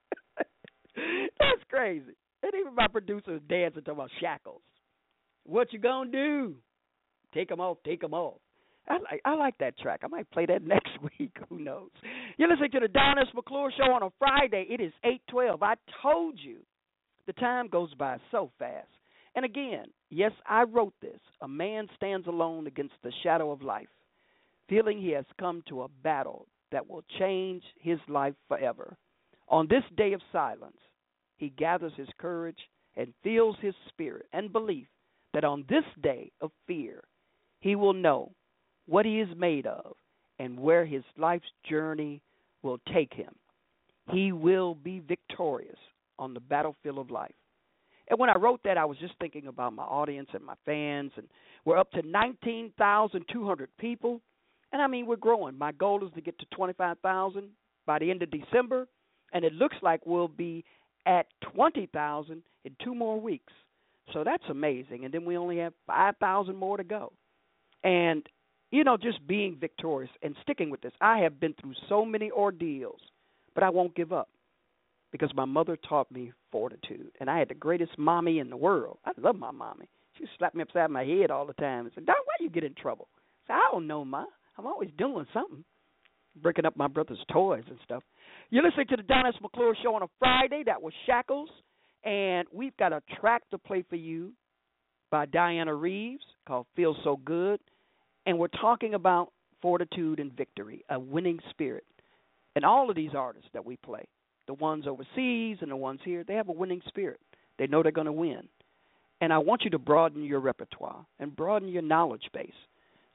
Speaker 2: That's crazy. And even my producer was dancing talking about shackles. What you gonna do? Take 'em off, take 'em off. I like that track. I might play that next week. Who knows? You're listening to the Don S. McClure Show on a Friday. It is 8:12. I told you the time goes by so fast. And again, yes, I wrote this. A man stands alone against the shadow of life, feeling he has come to a battle that will change his life forever. On this day of silence, he gathers his courage and fills his spirit and belief that on this day of fear, he will know what he is made of and where his life's journey will take him. He will be victorious on the battlefield of life. And when I wrote that, I was just thinking about my audience and my fans, and we're up to 19,200 people. And, I mean, we're growing. My goal is to get to 25,000 by the end of December, and it looks like we'll be at 20,000 in 2 more weeks. So that's amazing. And then we only have 5,000 more to go. And, you know, just being victorious and sticking with this. I have been through so many ordeals, but I won't give up because my mother taught me fortitude. And I had the greatest mommy in the world. I love my mommy. She slapped me upside my head all the time and said, Don, why you get in trouble? I said, I don't know, Ma. I'm always doing something, breaking up my brother's toys and stuff. You're listening to the Don S. McClure Show on a Friday. That was Shackles. And we've got a track to play for you by Diana Reeves called Feel So Good. And we're talking about fortitude and victory, a winning spirit. And all of these artists that we play, the ones overseas and the ones here, they have a winning spirit. They know they're going to win. And I want you to broaden your repertoire and broaden your knowledge base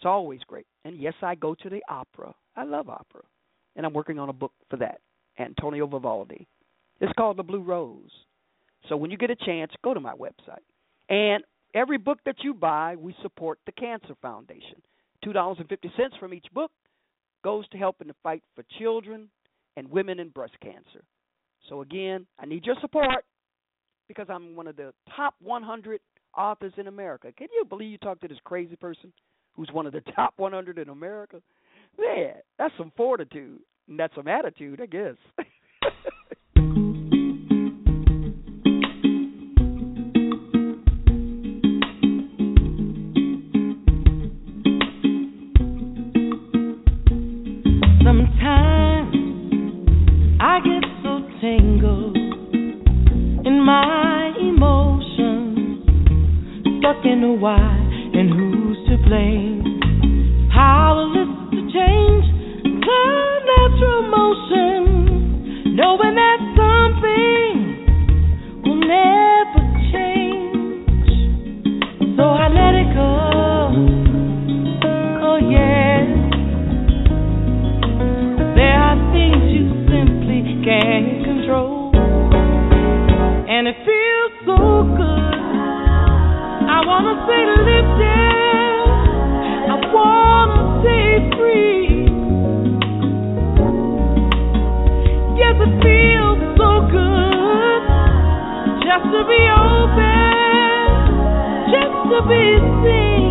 Speaker 2: It's always great. And yes, I go to the opera. I love opera. And I'm working on a book for that, Antonio Vivaldi. It's called The Blue Rose. So when you get a chance, go to my website. And every book that you buy, we support the Cancer Foundation. $2.50 from each book goes to helping the fight for children and women in breast cancer. So again, I need your support because I'm one of the top 100 authors in America. Can you believe you talk to this crazy person who's one of the top 100 in America? Man, that's some fortitude. And that's some attitude, I guess.
Speaker 15: Sometimes I get so tangled in my emotions, stuck in a why and who's to blame. Powerless to change the natural motion, knowing that something will never change. So I let it go. Oh yeah. There are things you simply can't control, and it feels so good. I wanna stay lifted, I wanna stay free. Yes, it feels so good just to be open, just to be seen.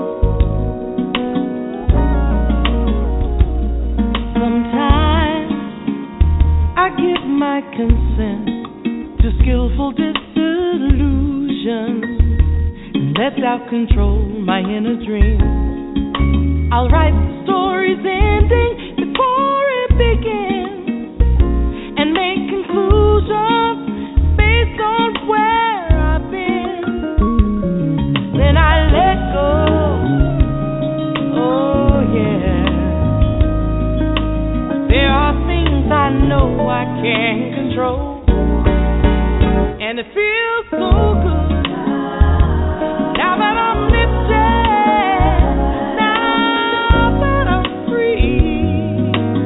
Speaker 15: Sometimes I give my consent to skillful disillusion. Let doubt control my inner dream. I'll write the story's ending before it begins, and make conclusions based on where I've been. Then I let go. Oh yeah. There are things I know I can't control, and it feels so good. Now that I'm lifted, now that I'm free,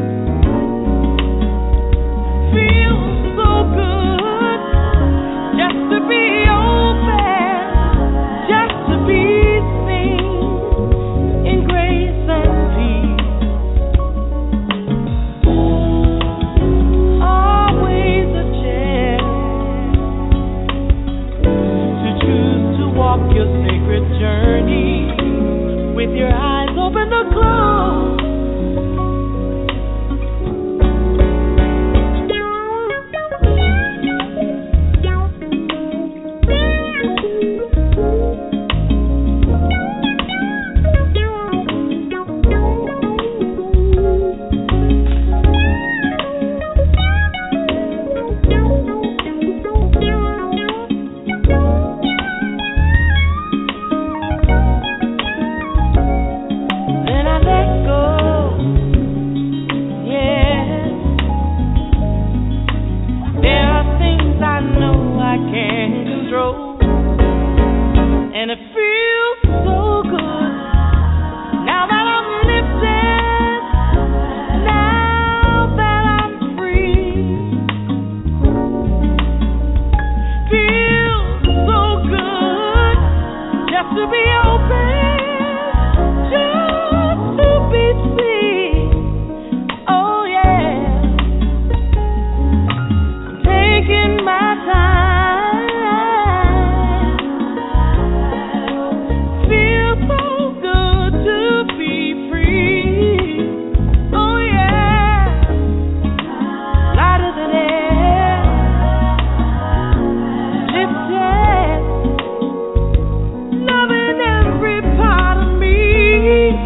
Speaker 15: feels so good just to be open, just to be seen in grace and peace. Always a chance to choose to walk your sacred journey with your eyes open or closed. Then I let go. Yeah. There are things I know I can't control, and it feels so good. Now that I'm lifted, now that I'm free, feels so good just to be open, just to be seen. Oh yeah. Taking my time, feels so good to be free. Oh yeah, lighter than air, lifted, loving every part of me.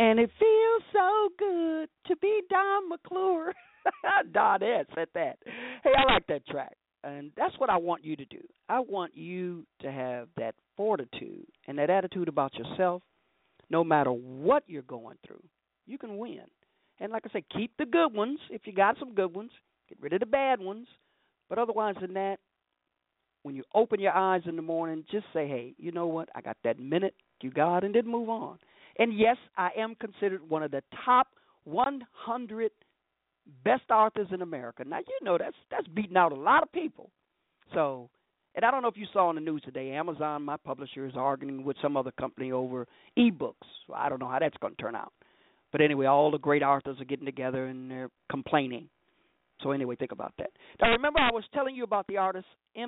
Speaker 2: And it feels so good to be Don McClure. Donette said that. Hey, I like that track. And that's what I want you to do. I want you to have that fortitude and that attitude about yourself. No matter what you're going through, you can win. And like I said, keep the good ones if you got some good ones. Get rid of the bad ones. But otherwise than that, when you open your eyes in the morning, just say, hey, you know what? I got that minute, you God, and then move on. And yes, I am considered one of the top 100 best authors in America. Now, you know that's beating out a lot of people. So, and I don't know if you saw in the news today, Amazon, my publisher, is arguing with some other company over ebooks. So I don't know how that's going to turn out. But anyway, all the great authors are getting together and they're complaining. So anyway, think about that. Now, remember I was telling you about the artist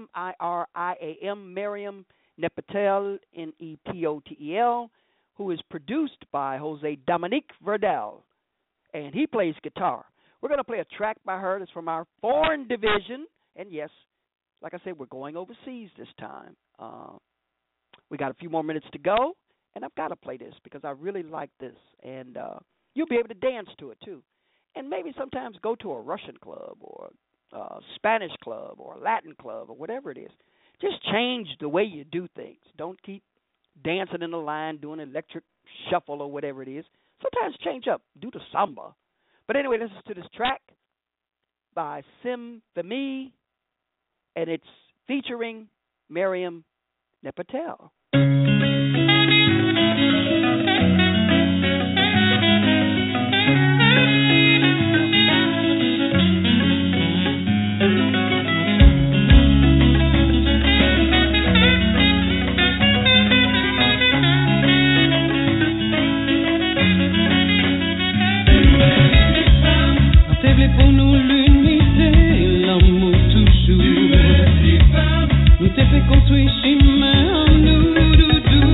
Speaker 2: Miriam Nepotel, Nepotel, who is produced by Jose Dominique Verdell, and he plays guitar. We're going to play a track by her that's from our foreign division. And yes, like I said, we're going overseas this time. We got a few more minutes to go, and I've got to play this because I really like this. And you'll be able to dance to it, too. And maybe sometimes go to a Russian club or a Spanish club or a Latin club or whatever it is. Just change the way you do things. Don't keep dancing in the line, doing electric shuffle or whatever it is. Sometimes change up. Do the samba. But anyway, listen to this track by Symphemy, and it's featuring Miriam Nepotel.
Speaker 16: Pour nous l'unité, l'amour toujours. Nous t'ai fait construire chemin en nous, doudou.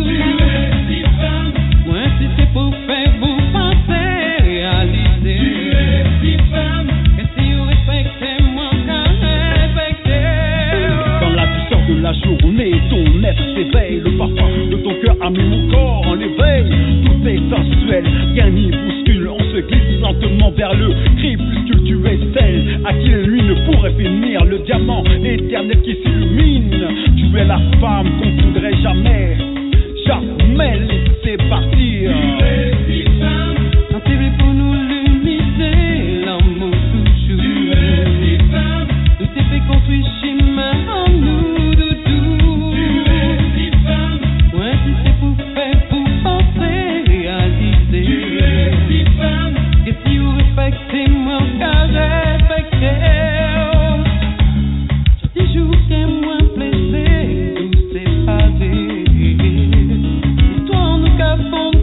Speaker 16: Moi si c'est pour faire vous penser, réaliser. Et si vous respectez moi, qu'à respecter.
Speaker 13: Dans la douceur de la journée, ton être s'éveille. Le parfum de ton cœur a mis mon corps en éveil. Tout est sensuel, rien n'y bouscule. On se glisse lentement vers le crépuscule. Tu es celle à qui la nuit ne pourrait finir. Le diamant éternel qui s'illumine. Tu es la femme qu'on ne voudrait jamais, jamais laisser partir.
Speaker 16: Quand tu veux pour nous l'unité, l'amour toujours. Nous t'ai fait construire chemin en nous, doudou. Ouais, si c'est pour faire, pour penser, réaliser. Et si vous respectez moi, qu'à respecter. Chaque jour qu'est moins plaisir, tout c'est passé. Histoire nous qu'à fond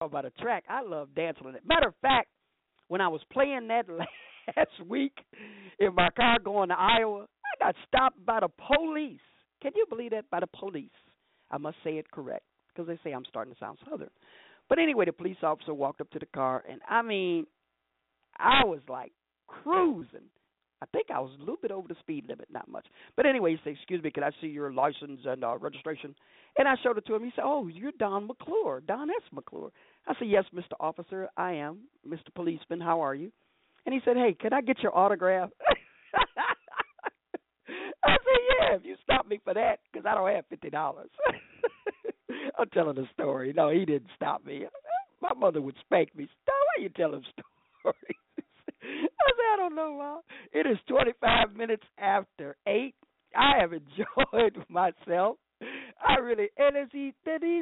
Speaker 2: talking about a track. I love dancing on it. Matter of fact, when I was playing that last week in my car going to Iowa, I got stopped by the police. Can you believe that? By the police. I must say it correct because they say I'm starting to sound Southern. But anyway, the police officer walked up to the car, and I mean, I was like cruising. I think I was a little bit over the speed limit, not much. But anyway, he said, excuse me, can I see your license and registration? And I showed it to him. He said, oh, you're Don McClure, Don S. McClure. I said, yes, Mr. Officer, I am. Mr. Policeman, how are you? And he said, hey, can I get your autograph? I said, yeah, if you stop me for that, because I don't have $50. I'm telling the story. No, he didn't stop me. My mother would spank me. Stop, why you telling stories? I said, I don't know, Mom. It is 25 minutes after 8. I have enjoyed myself. I really, hey,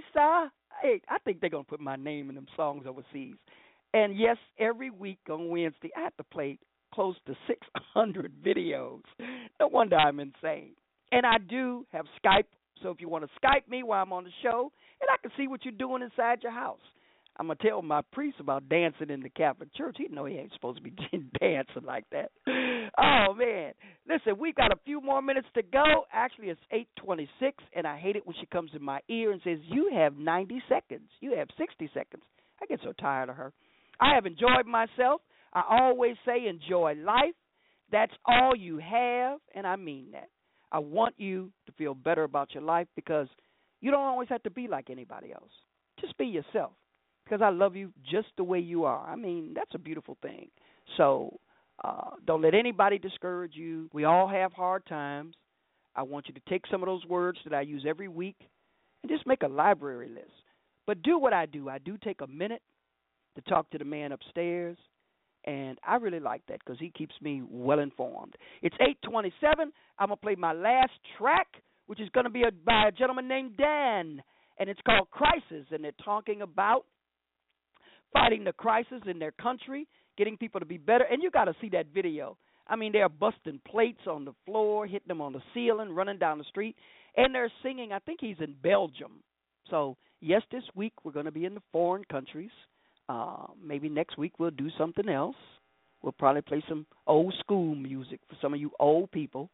Speaker 2: I think they're going to put my name in them songs overseas. And yes, every week on Wednesday, I have to play close to 600 videos. No wonder I'm insane. And I do have Skype, so if you want to Skype me while I'm on the show, and I can see what you're doing inside your house. I'm going to tell my priest about dancing in the Catholic Church. He know he ain't supposed to be dancing like that. Oh, man. Listen, we've got a few more minutes to go. Actually, it's 8:26, and I hate it when she comes in my ear and says, you have 90 seconds. You have 60 seconds. I get so tired of her. I have enjoyed myself. I always say enjoy life. That's all you have, and I mean that. I want you to feel better about your life because you don't always have to be like anybody else. Just be yourself. Because I love you just the way you are. I mean, that's a beautiful thing. So don't let anybody discourage you. We all have hard times. I want you to take some of those words that I use every week and just make a library list. But do what I do. I do take a minute to talk to the man upstairs, and I really like that because he keeps me well informed. It's 8:27. I'm going to play my last track, which is going to be by a gentleman named Dan, and it's called Crisis, and they're talking about fighting the crisis in their country, getting people to be better. And you got to see that video. I mean, they're busting plates on the floor, hitting them on the ceiling, running down the street. And they're singing, I think he's in Belgium. So, yes, this week we're going to be in the foreign countries. Maybe next week we'll do something else. We'll probably play some old school music for some of you old people.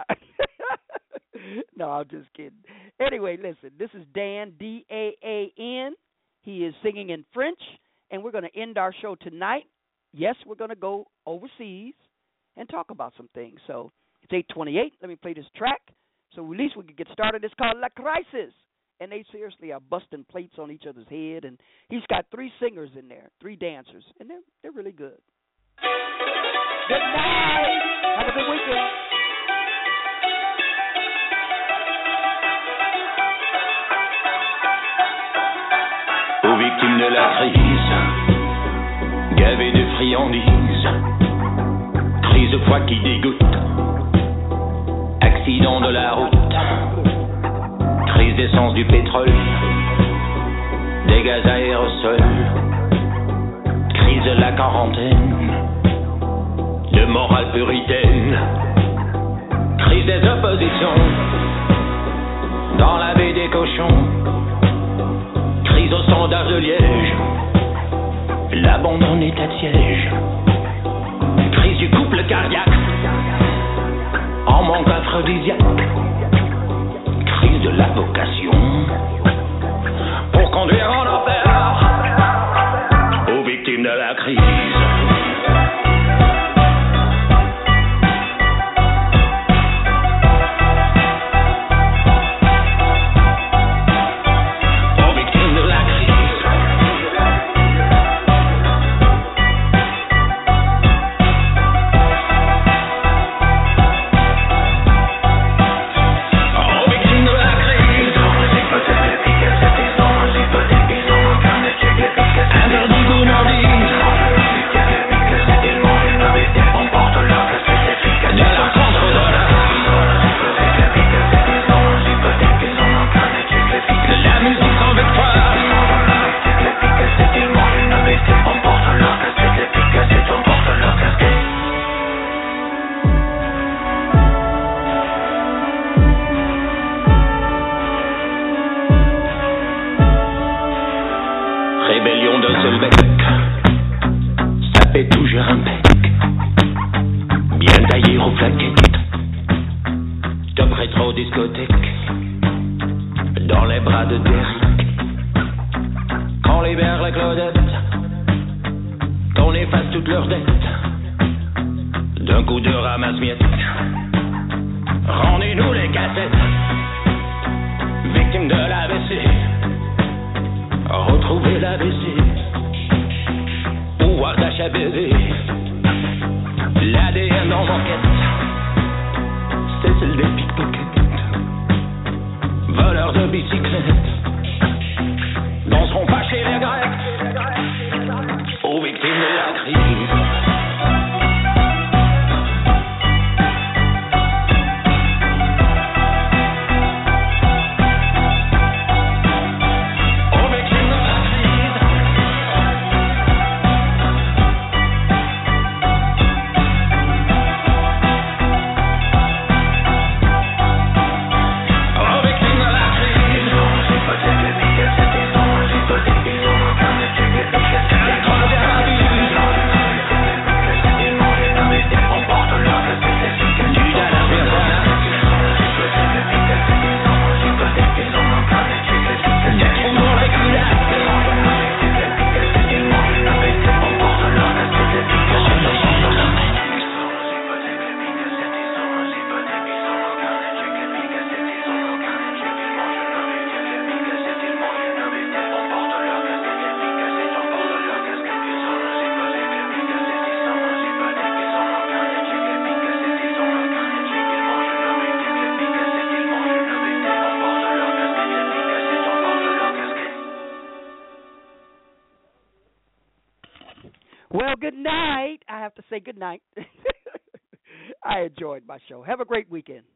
Speaker 2: No, I'm just kidding. Anyway, listen, this is Dan, D-A-A-N. He is singing in French. And we're going to end our show tonight. Yes, we're going to go overseas and talk about some things. So it's 8:28. Let me play this track so at least we can get started. It's called La Crisis. And they seriously are busting plates on each other's head. And he's got 3 singers in there, 3 dancers. And they're really good. Good night. Have a good weekend.
Speaker 17: Aux victimes de la crise, gavées de friandises, crise de foie qui dégoûte, accident de la route, crise d'essence du pétrole, des gaz aérosols, crise de la quarantaine, de morale puritaine, crise des oppositions, dans la baie des cochons. Crise au sondage de Liège, l'abandon est à siège. Crise du couple cardiaque, en manque aphrodisiaque. Crise de la vocation, pour conduire en enfer, aux victimes de la crise. bras de Derry. Qu'on libère les Claudettes, qu'on efface toutes leurs dettes, d'un coup de ramasse-miettes. Rendez-nous les cassettes, victimes de l'AVC. Retrouver l'AVC, pouvoir d'achat bébé. L'ADN en enquête, c'est celle des pickpockets, voleurs de bicyclettes, danseront pas chez les Grecs, aux victimes de la crise.
Speaker 2: Well, good night. I have to say good night. I enjoyed my show. Have a great weekend.